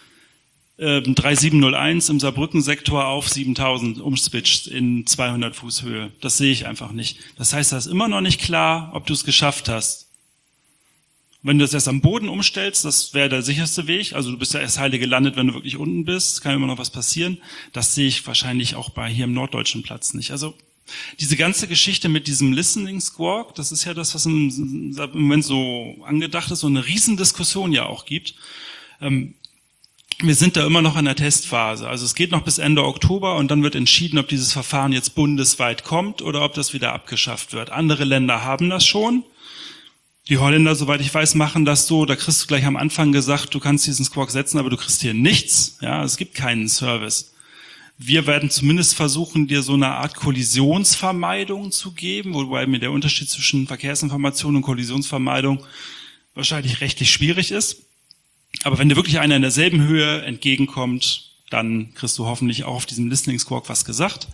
3701 im Saarbrücken-Sektor auf 7000 umswitcht in 200 Fuß Höhe. Das sehe ich einfach nicht. Das heißt, da ist immer noch nicht klar, ob du es geschafft hast. Wenn du das erst am Boden umstellst, das wäre der sicherste Weg. Also du bist ja erst heile gelandet, wenn du wirklich unten bist. Kann immer noch was passieren. Das sehe ich wahrscheinlich auch bei hier im norddeutschen Platz nicht. Also diese ganze Geschichte mit diesem Listening Squawk, das ist ja das, was im Moment so angedacht ist, so eine Riesendiskussion ja auch gibt. Wir sind da immer noch in der Testphase. Also es geht noch bis Ende Oktober und dann wird entschieden, ob dieses Verfahren jetzt bundesweit kommt oder ob das wieder abgeschafft wird. Andere Länder haben das schon. Die Holländer, soweit ich weiß, machen das so. Da kriegst du gleich am Anfang gesagt, du kannst diesen Squawk setzen, aber du kriegst hier nichts. Ja, es gibt keinen Service. Wir werden zumindest versuchen, dir so eine Art Kollisionsvermeidung zu geben, wobei mir der Unterschied zwischen Verkehrsinformation und Kollisionsvermeidung wahrscheinlich rechtlich schwierig ist. Aber wenn dir wirklich einer in derselben Höhe entgegenkommt, dann kriegst du hoffentlich auch auf diesem Listening Squawk was gesagt.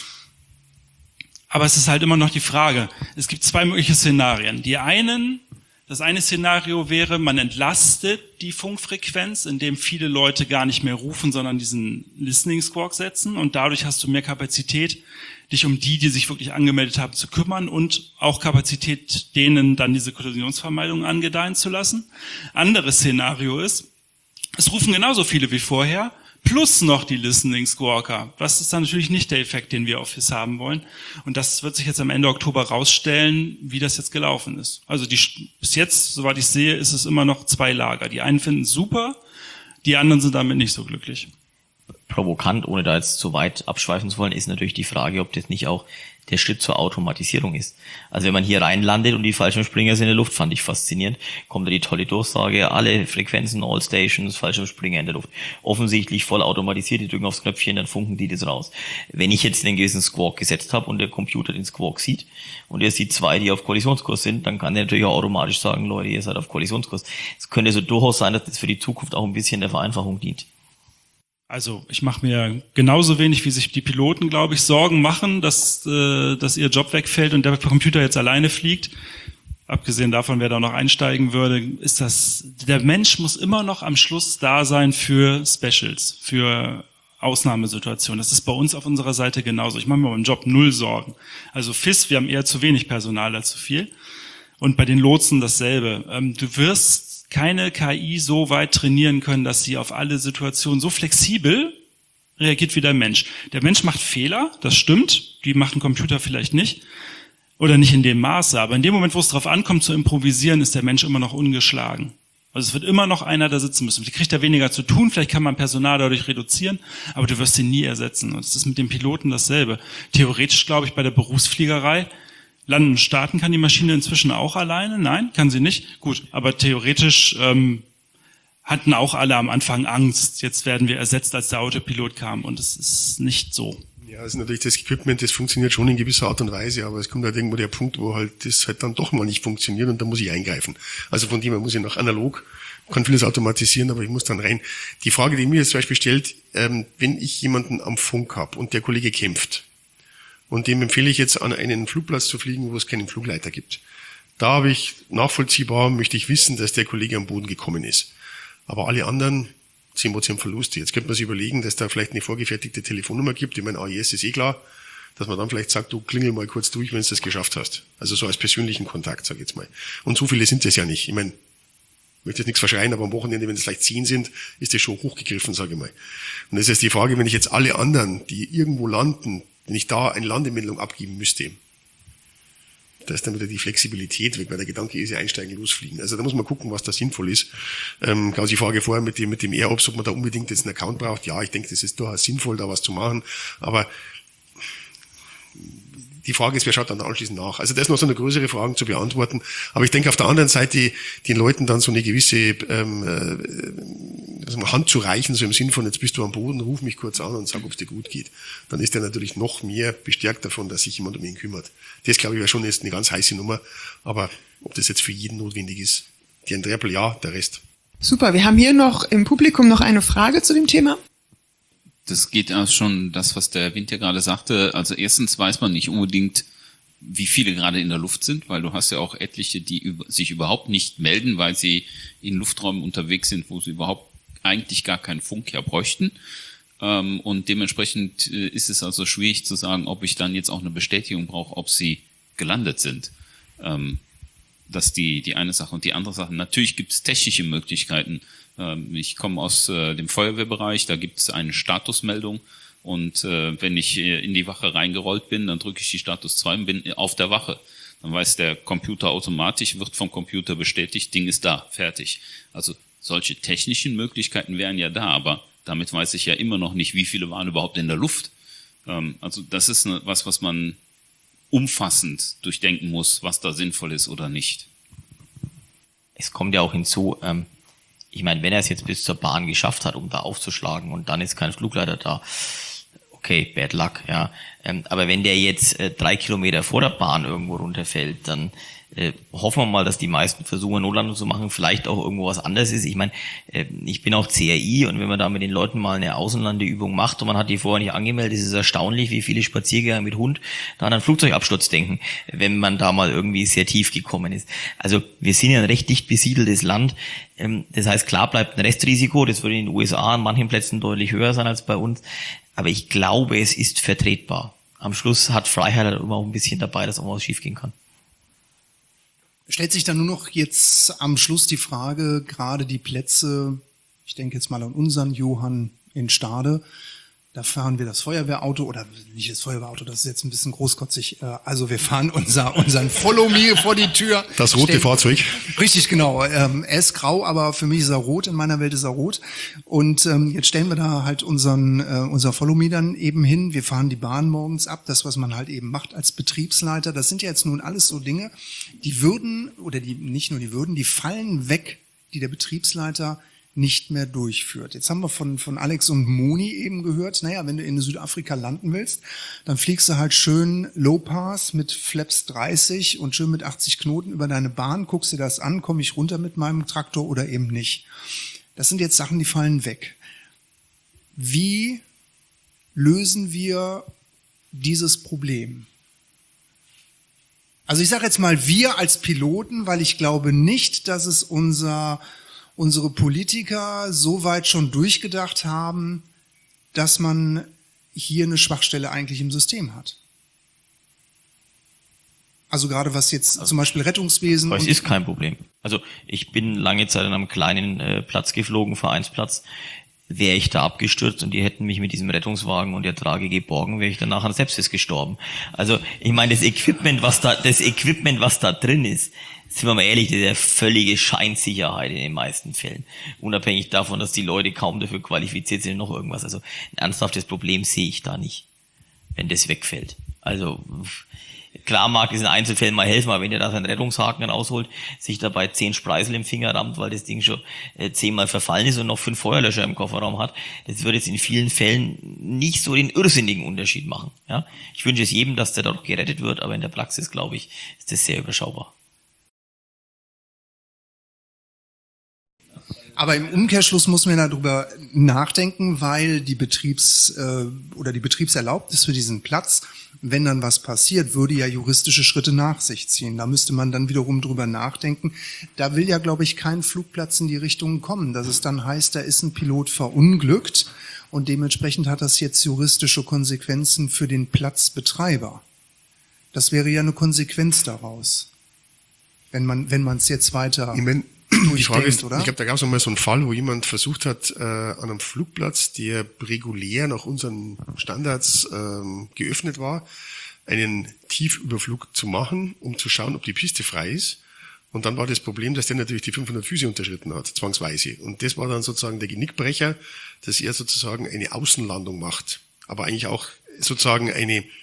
Aber es ist halt immer noch die Frage, es gibt zwei mögliche Szenarien. Das eine Szenario wäre, man entlastet die Funkfrequenz, indem viele Leute gar nicht mehr rufen, sondern diesen Listening Squawk setzen und dadurch hast du mehr Kapazität, dich um die sich wirklich angemeldet haben, zu kümmern und auch Kapazität, denen dann diese Kollisionsvermeidung angedeihen zu lassen. Anderes Szenario ist, es rufen genauso viele wie vorher, plus noch die Listening Squawker. Das ist dann natürlich nicht der Effekt, den wir auf FIS haben wollen. Und das wird sich jetzt am Ende Oktober rausstellen, wie das jetzt gelaufen ist. Also bis jetzt, soweit ich sehe, ist es immer noch zwei Lager. Die einen finden es super, die anderen sind damit nicht so glücklich. Provokant, ohne da jetzt zu weit abschweifen zu wollen, ist natürlich die Frage, ob das nicht auch der Schritt zur Automatisierung ist. Also wenn man hier reinlandet und die Fallschirmspringer sind in der Luft, fand ich faszinierend, kommt da die tolle Durchsage, alle Frequenzen, all Stations, Fallschirmspringer in der Luft. Offensichtlich voll automatisiert, die drücken aufs Knöpfchen, dann funken die das raus. Wenn ich jetzt einen gewissen Squawk gesetzt habe und der Computer den Squawk sieht und er sieht zwei, die auf Kollisionskurs sind, dann kann der natürlich auch automatisch sagen, Leute, ihr seid auf Kollisionskurs. Es könnte so durchaus sein, dass das für die Zukunft auch ein bisschen der Vereinfachung dient. Also ich mache mir genauso wenig, wie sich die Piloten, glaube ich, Sorgen machen, dass ihr Job wegfällt und der Computer jetzt alleine fliegt. Abgesehen davon, wer da noch einsteigen würde, der Mensch muss immer noch am Schluss da sein für Specials, für Ausnahmesituation. Das ist bei uns auf unserer Seite genauso. Ich mache mir beim Job 0 Sorgen. Also FIS, wir haben eher zu wenig Personal als zu viel. Und bei den Lotsen dasselbe. Du wirst keine KI so weit trainieren können, dass sie auf alle Situationen so flexibel reagiert wie der Mensch. Der Mensch macht Fehler, das stimmt. Die macht ein Computer vielleicht nicht. Oder nicht in dem Maße. Aber in dem Moment, wo es darauf ankommt zu improvisieren, ist der Mensch immer noch ungeschlagen. Also es wird immer noch einer da sitzen müssen. Die kriegt er weniger zu tun, vielleicht kann man Personal dadurch reduzieren, aber du wirst ihn nie ersetzen. Und es ist mit dem Piloten dasselbe. Theoretisch, glaube ich, bei der Berufsfliegerei, landen und starten kann die Maschine inzwischen auch alleine. Nein, kann sie nicht. Gut, aber theoretisch hatten auch alle am Anfang Angst. Jetzt werden wir ersetzt, als der Autopilot kam. Und es ist nicht so. Ja, also natürlich das Equipment, das funktioniert schon in gewisser Art und Weise, aber es kommt halt irgendwo der Punkt, wo halt das halt dann doch mal nicht funktioniert und da muss ich eingreifen. Also von dem her muss ich noch analog, kann vieles automatisieren, aber ich muss dann rein. Die Frage, die mir jetzt zum Beispiel stellt, wenn ich jemanden am Funk habe und der Kollege kämpft und dem empfehle ich jetzt an einen Flugplatz zu fliegen, wo es keinen Flugleiter gibt. Da habe ich nachvollziehbar, möchte ich wissen, dass der Kollege am Boden gekommen ist. Aber alle anderen 10% Verluste. Jetzt könnte man sich überlegen, dass da vielleicht eine vorgefertigte Telefonnummer gibt. Ich meine, AIS ist klar, dass man dann vielleicht sagt, du klingel mal kurz durch, wenn du das geschafft hast. Also so als persönlichen Kontakt, sag ich jetzt mal. Und so viele sind das ja nicht. Ich meine, ich möchte jetzt nichts verschreien, aber am Wochenende, wenn es vielleicht 10 sind, ist das schon hochgegriffen, sage ich mal. Und das ist die Frage, wenn ich jetzt alle anderen, die irgendwo landen, wenn ich da eine Landemeldung abgeben müsste, da ist dann wieder die Flexibilität weg, weil der Gedanke ist ja einsteigen, losfliegen. Also da muss man gucken, was da sinnvoll ist. Ganz die Frage vorher mit dem AirOps, ob man da unbedingt jetzt einen Account braucht. Ja, ich denke, das ist durchaus sinnvoll, da was zu machen. Aber die Frage ist, wer schaut dann anschließend nach? Also das ist noch so eine größere Frage zu beantworten. Aber ich denke auf der anderen Seite, den Leuten dann so eine gewisse Hand zu reichen, so im Sinn von, jetzt bist du am Boden, ruf mich kurz an und sag, ob es dir gut geht. Dann ist er natürlich noch mehr bestärkt davon, dass sich jemand um ihn kümmert. Das, glaube ich, wäre schon jetzt eine ganz heiße Nummer. Aber ob das jetzt für jeden notwendig ist, die ein Treppel, ja, der Rest. Super, wir haben hier noch im Publikum noch eine Frage zu dem Thema. Das geht ja schon das, was der Wind ja gerade sagte. Also erstens weiß man nicht unbedingt, wie viele gerade in der Luft sind, weil du hast ja auch etliche, die sich überhaupt nicht melden, weil sie in Lufträumen unterwegs sind, wo sie überhaupt eigentlich gar keinen Funk ja bräuchten. Und dementsprechend ist es also schwierig zu sagen, ob ich dann jetzt auch eine Bestätigung brauche, ob sie gelandet sind. Das ist die eine Sache. Und die andere Sache, natürlich gibt es technische Möglichkeiten. Ich komme aus dem Feuerwehrbereich, da gibt es eine Statusmeldung und wenn ich in die Wache reingerollt bin, dann drücke ich die Status 2 und bin auf der Wache. Dann weiß der Computer automatisch, wird vom Computer bestätigt, Ding ist da, fertig. Also solche technischen Möglichkeiten wären ja da, aber damit weiß ich ja immer noch nicht, wie viele waren überhaupt in der Luft. Also das ist was man umfassend durchdenken muss, was da sinnvoll ist oder nicht. Es kommt ja auch hinzu, ich meine, wenn er es jetzt bis zur Bahn geschafft hat, um da aufzuschlagen und dann ist kein Flugleiter da, okay, bad luck, ja. Aber wenn der jetzt 3 Kilometer vor der Bahn irgendwo runterfällt, dann hoffen wir mal, dass die meisten versuchen, eine Notlandung zu machen, vielleicht auch irgendwo was anderes ist. Ich meine, ich bin auch CRI und wenn man da mit den Leuten mal eine Außenlandeübung macht und man hat die vorher nicht angemeldet, ist es erstaunlich, wie viele Spaziergänger mit Hund da an einen Flugzeugabsturz denken, wenn man da mal irgendwie sehr tief gekommen ist. Also wir sind ja ein recht dicht besiedeltes Land. Das heißt, klar bleibt ein Restrisiko, das würde in den USA an manchen Plätzen deutlich höher sein als bei uns. Aber ich glaube, es ist vertretbar. Am Schluss hat Freiheit halt immer auch ein bisschen dabei, dass auch was schiefgehen kann. Stellt sich dann nur noch jetzt am Schluss die Frage, gerade die Plätze, ich denke jetzt mal an unseren Johann in Stade, da fahren wir das Feuerwehrauto, oder nicht das Feuerwehrauto, das ist jetzt ein bisschen großkotzig, also wir fahren unseren Follow Me vor die Tür. Das rote Fahrzeug. Richtig, genau. Er ist grau, aber für mich ist er rot, in meiner Welt ist er rot. Und jetzt stellen wir da halt unser Follow Me dann eben hin. Wir fahren die Bahn morgens ab, das, was man halt eben macht als Betriebsleiter. Das sind ja jetzt nun alles so Dinge, die fallen weg, die der Betriebsleiter nicht mehr durchführt. Jetzt haben wir von Alex und Moni eben gehört, naja, wenn du in Südafrika landen willst, dann fliegst du halt schön Low Pass mit Flaps 30 und schön mit 80 Knoten über deine Bahn, guckst dir das an, komme ich runter mit meinem Traktor oder eben nicht. Das sind jetzt Sachen, die fallen weg. Wie lösen wir dieses Problem? Also ich sage jetzt mal wir als Piloten, weil ich glaube nicht, dass es unsere Politiker so weit schon durchgedacht haben, dass man hier eine Schwachstelle eigentlich im System hat? Also gerade was jetzt zum Beispiel Rettungswesen... Aber es ist kein Problem. Also ich bin lange Zeit an einem kleinen Platz geflogen, Vereinsplatz. Wäre ich da abgestürzt und die hätten mich mit diesem Rettungswagen und der Trage geborgen, wäre ich danach an Sepsis gestorben. Also ich meine, das Equipment, was da drin ist, sind wir mal ehrlich, das ist ja völlige Scheinsicherheit in den meisten Fällen. Unabhängig davon, dass die Leute kaum dafür qualifiziert sind, noch irgendwas. Also ein ernsthaftes Problem sehe ich da nicht, wenn das wegfällt. Also klar mag es in Einzelfällen mal helfen, aber wenn ihr da seinen Rettungshaken rausholt, sich dabei 10 Spreisel im Finger rammt, weil das Ding schon 10-mal verfallen ist und noch 5 Feuerlöscher im Kofferraum hat, das würde jetzt in vielen Fällen nicht so den irrsinnigen Unterschied machen. Ja? Ich wünsche es jedem, dass der dort gerettet wird, aber in der Praxis, glaube ich, ist das sehr überschaubar. Aber im Umkehrschluss muss man darüber nachdenken, weil die oder die Betriebserlaubnis für diesen Platz, wenn dann was passiert, würde ja juristische Schritte nach sich ziehen. Da müsste man dann wiederum drüber nachdenken. Da will ja, glaube ich, kein Flugplatz in die Richtung kommen, dass es dann heißt, da ist ein Pilot verunglückt und dementsprechend hat das jetzt juristische Konsequenzen für den Platzbetreiber. Das wäre ja eine Konsequenz daraus, wenn man es jetzt weiter... Die Frage ist, oder? Ich glaube, da gab es einmal so einen Fall, wo jemand versucht hat, an einem Flugplatz, der regulär nach unseren Standards geöffnet war, einen Tiefüberflug zu machen, um zu schauen, ob die Piste frei ist. Und dann war das Problem, dass der natürlich die 500 Füße unterschritten hat, zwangsweise. Und das war dann sozusagen der Genickbrecher, dass er sozusagen eine Außenlandung macht. Aber eigentlich auch sozusagen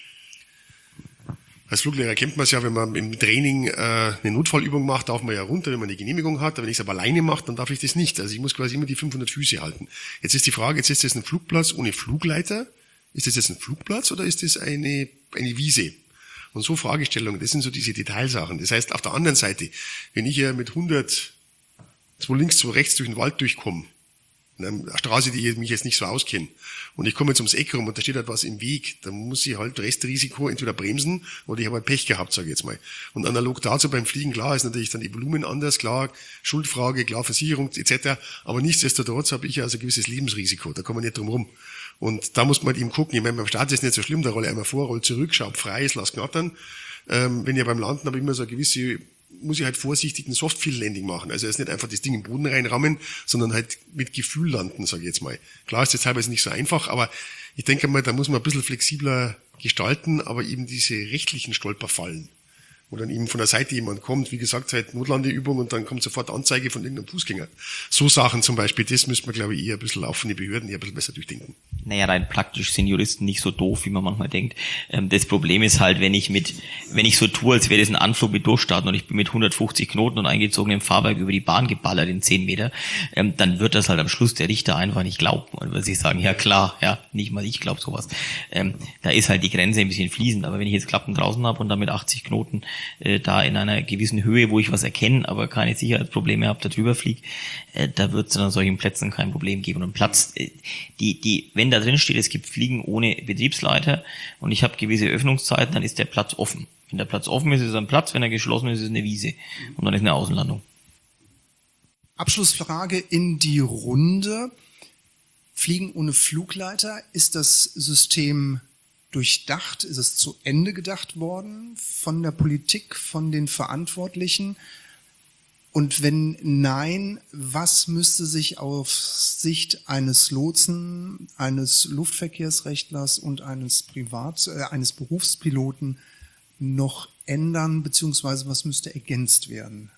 als Fluglehrer kennt man es ja, wenn man im Training eine Notfallübung macht, darf man ja runter, wenn man eine Genehmigung hat. Aber wenn ich es aber alleine mache, dann darf ich das nicht. Also ich muss quasi immer die 500 Füße halten. Jetzt ist die Frage, jetzt ist das ein Flugplatz ohne Flugleiter? Ist das jetzt ein Flugplatz oder ist das eine Wiese? Und so Fragestellungen, das sind so diese Detailsachen. Das heißt, auf der anderen Seite, wenn ich ja mit 100, 2 links, 2 rechts durch den Wald durchkomme, eine Straße, die ich mich jetzt nicht so auskenne, und ich komme jetzt ums Eck rum und da steht halt was im Weg, dann muss ich halt Restrisiko entweder bremsen oder ich habe halt Pech gehabt, sage ich jetzt mal. Und analog dazu beim Fliegen, klar, ist natürlich dann die Volumen anders, klar, Schuldfrage, klar, Versicherung etc., aber nichtsdestotrotz habe ich ja also ein gewisses Lebensrisiko, da kann man nicht drum rum. Und da muss man halt eben gucken, ich meine, beim Start ist es nicht so schlimm, da rolle ich einmal vor, roll zurück, schau, ob frei ist, lass knattern. Wenn ich beim Landen habe ich immer so eine gewisse, muss ich halt vorsichtig ein Soft-Field-Landing machen. Also jetzt nicht einfach das Ding im Boden reinrammen, sondern halt mit Gefühl landen, sage ich jetzt mal. Klar ist das teilweise nicht so einfach, aber ich denke mal, da muss man ein bisschen flexibler gestalten, aber eben diese rechtlichen Stolperfallen, wo dann eben von der Seite jemand kommt, wie gesagt, halt Notlandeübung und dann kommt sofort Anzeige von irgendeinem Fußgänger. So Sachen zum Beispiel, das müsste man, glaube ich, eher ein bisschen auf von den Behörden eher ein bisschen besser durchdenken. Naja, rein praktisch sind Juristen nicht so doof, wie man manchmal denkt. Das Problem ist halt, wenn ich so tue, als wäre das ein Anflug mit Durchstarten und ich bin mit 150 Knoten und eingezogenem Fahrwerk über die Bahn geballert in 10 Meter, dann wird das halt am Schluss der Richter einfach nicht glauben. Und wird sich sagen, ja klar, ja, nicht mal ich glaube sowas. Da ist halt die Grenze ein bisschen fließend. Aber wenn ich jetzt Klappen draußen habe und dann mit 80 Knoten da in einer gewissen Höhe, wo ich was erkenne, aber keine Sicherheitsprobleme habe, da drüber fliege, da wird es an solchen Plätzen kein Problem geben. Und Platz, wenn da drin steht, es gibt Fliegen ohne Betriebsleiter und ich habe gewisse Öffnungszeiten, dann ist der Platz offen. Wenn der Platz offen ist, ist es ein Platz, wenn er geschlossen ist, ist es eine Wiese. Und dann ist eine Außenlandung. Abschlussfrage in die Runde. Fliegen ohne Flugleiter, ist das System durchdacht? Ist es zu Ende gedacht worden von der Politik, von den Verantwortlichen? Und wenn nein, was müsste sich aus Sicht eines Lotsen, eines Luftverkehrsrechtlers und eines Berufspiloten noch ändern, beziehungsweise was müsste ergänzt werden?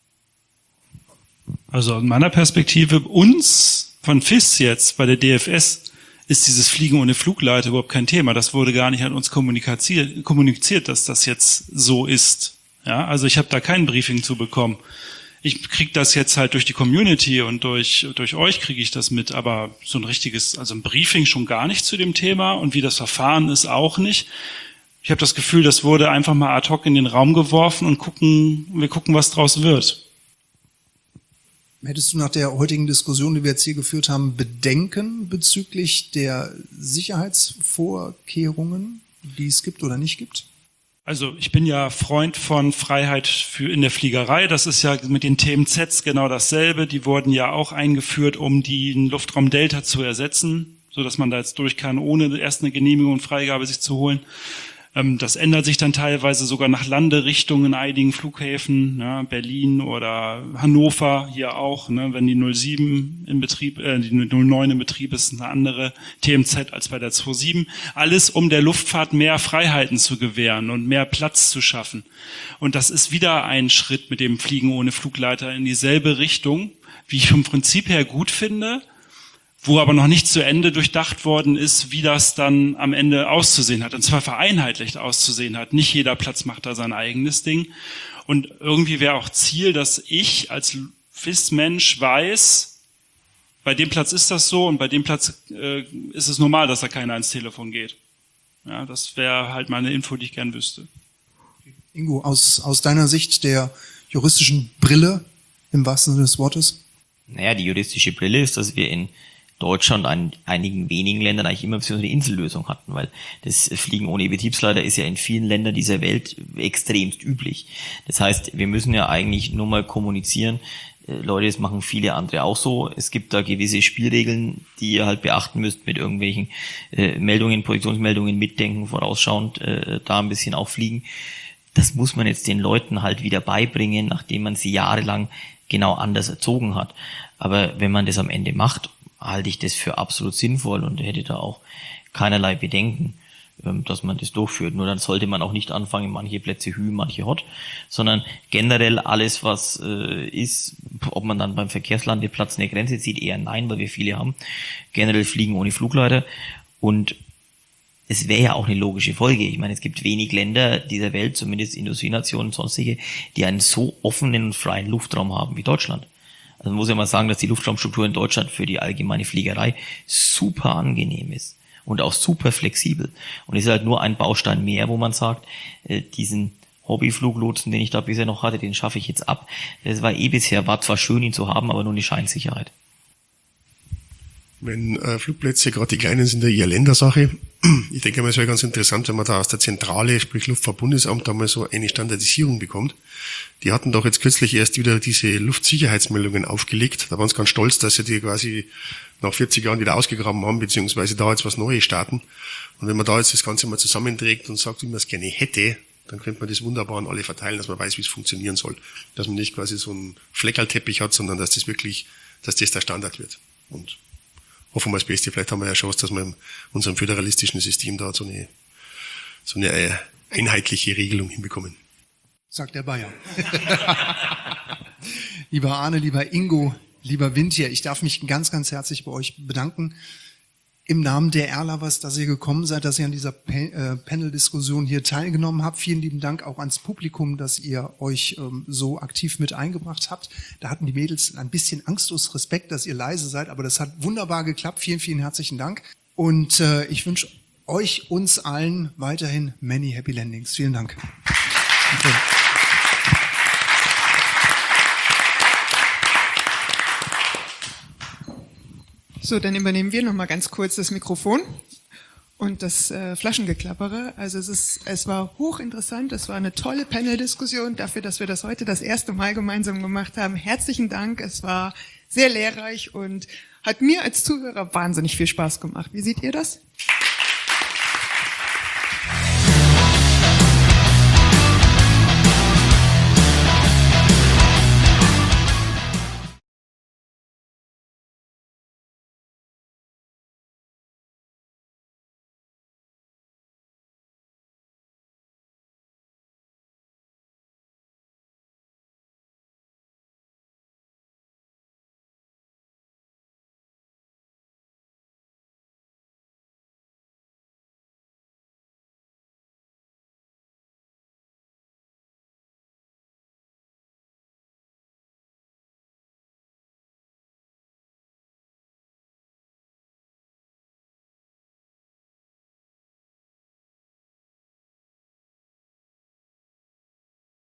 Also aus meiner Perspektive, uns von FIS jetzt bei der DFS ist dieses Fliegen ohne Flugleiter überhaupt kein Thema. Das wurde gar nicht an uns kommuniziert, dass das jetzt so ist. Ja, also ich habe da kein Briefing zu bekommen. Ich kriege das jetzt halt durch die Community und durch euch kriege ich das mit, aber so ein richtiges, also ein Briefing schon gar nicht zu dem Thema und wie das Verfahren ist auch nicht. Ich habe das Gefühl, das wurde einfach mal ad hoc in den Raum geworfen und wir gucken, was draus wird. Hättest du nach der heutigen Diskussion, die wir jetzt hier geführt haben, Bedenken bezüglich der Sicherheitsvorkehrungen, die es gibt oder nicht gibt? Also ich bin ja Freund von Freiheit in der Fliegerei. Das ist ja mit den Themen Z genau dasselbe. Die wurden ja auch eingeführt, um den Luftraum Delta zu ersetzen. so dass man da jetzt durch kann, ohne erst eine Genehmigung und Freigabe sich zu holen. Das ändert sich dann teilweise sogar nach Landerichtung in einigen Flughäfen, ne, Berlin oder Hannover hier auch, ne, wenn die 07 in Betrieb, die 09 in Betrieb ist, eine andere TMZ als bei der 27. Alles, um der Luftfahrt mehr Freiheiten zu gewähren und mehr Platz zu schaffen. Und das ist wieder ein Schritt mit dem Fliegen ohne Flugleiter in dieselbe Richtung, wie ich vom Prinzip her gut finde, wo aber noch nicht zu Ende durchdacht worden ist, wie das dann am Ende auszusehen hat. Und zwar vereinheitlicht auszusehen hat. Nicht jeder Platz macht da sein eigenes Ding. Und irgendwie wäre auch Ziel, dass ich als FIS-Mensch weiß, bei dem Platz ist das so und bei dem Platz ist es normal, dass da keiner ans Telefon geht. Ja, das wäre halt mal eine Info, die ich gern wüsste. Ingo, aus deiner Sicht der juristischen Brille, im wahrsten Sinne des Wortes? Naja, die juristische Brille ist, dass wir in Deutschland und einigen wenigen Ländern eigentlich immer so eine Insellösung hatten, weil das Fliegen ohne Betriebsleiter ist ja in vielen Ländern dieser Welt extremst üblich. Das heißt, wir müssen ja eigentlich nur mal kommunizieren, Leute, das machen viele andere auch so. Es gibt da gewisse Spielregeln, die ihr halt beachten müsst mit irgendwelchen Meldungen, Positionsmeldungen, mitdenken, vorausschauend, da ein bisschen auch fliegen. Das muss man jetzt den Leuten halt wieder beibringen, nachdem man sie jahrelang genau anders erzogen hat. Aber wenn man das am Ende macht, halte ich das für absolut sinnvoll und hätte da auch keinerlei Bedenken, dass man das durchführt. Nur dann sollte man auch nicht anfangen, manche Plätze hü, manche hot, sondern generell alles, was ist, ob man dann beim Verkehrslandeplatz eine Grenze zieht, eher nein, weil wir viele haben, generell fliegen ohne Flugleiter. Und es wäre ja auch eine logische Folge. Ich meine, es gibt wenig Länder dieser Welt, zumindest Industrienationen und sonstige, die einen so offenen und freien Luftraum haben wie Deutschland. Also man muss ja mal sagen, dass die Luftraumstruktur in Deutschland für die allgemeine Fliegerei super angenehm ist und auch super flexibel. Und es ist halt nur ein Baustein mehr, wo man sagt, diesen Hobbyfluglotsen, den ich da bisher noch hatte, den schaffe ich jetzt ab. Das war bisher, war zwar schön, ihn zu haben, aber nur eine Scheinsicherheit. Wenn Flugplätze, gerade die kleinen, sind ja eher Ländersache. Ich denke mal, es wäre ganz interessant, wenn man da aus der Zentrale, sprich Luftfahrtbundesamt, da mal so eine Standardisierung bekommt. Die hatten doch jetzt kürzlich erst wieder diese Luftsicherheitsmeldungen aufgelegt. Da waren sie ganz stolz, dass sie die quasi nach 40 Jahren wieder ausgegraben haben, beziehungsweise da jetzt was Neues starten. Und wenn man da jetzt das Ganze mal zusammenträgt und sagt, wie man es gerne hätte, dann könnte man das wunderbar an alle verteilen, dass man weiß, wie es funktionieren soll. Dass man nicht quasi so einen Fleckerlteppich hat, sondern dass das wirklich, dass das der Standard wird. Und hoffen wir das Beste. Vielleicht haben wir ja Chance, dass wir in unserem föderalistischen System da so eine einheitliche Regelung hinbekommen. Sagt der Bayer. Lieber Arne, lieber Ingo, lieber Windtier, ich darf mich ganz, ganz herzlich bei euch bedanken. Im Namen der Airlovers, dass ihr gekommen seid, dass ihr an dieser Panel-Diskussion hier teilgenommen habt. Vielen lieben Dank auch ans Publikum, dass ihr euch so aktiv mit eingebracht habt. Da hatten die Mädels ein bisschen angstlos Respekt, dass ihr leise seid, aber das hat wunderbar geklappt. Vielen, vielen herzlichen Dank. Und ich wünsche euch, uns allen weiterhin many happy landings. Vielen Dank. Okay. So, dann übernehmen wir noch mal ganz kurz das Mikrofon und das Flaschengeklappere. Also es war hochinteressant, es war eine tolle Panel-Diskussion dafür, dass wir das heute das erste Mal gemeinsam gemacht haben. Herzlichen Dank, es war sehr lehrreich und hat mir als Zuhörer wahnsinnig viel Spaß gemacht. Wie seht ihr das?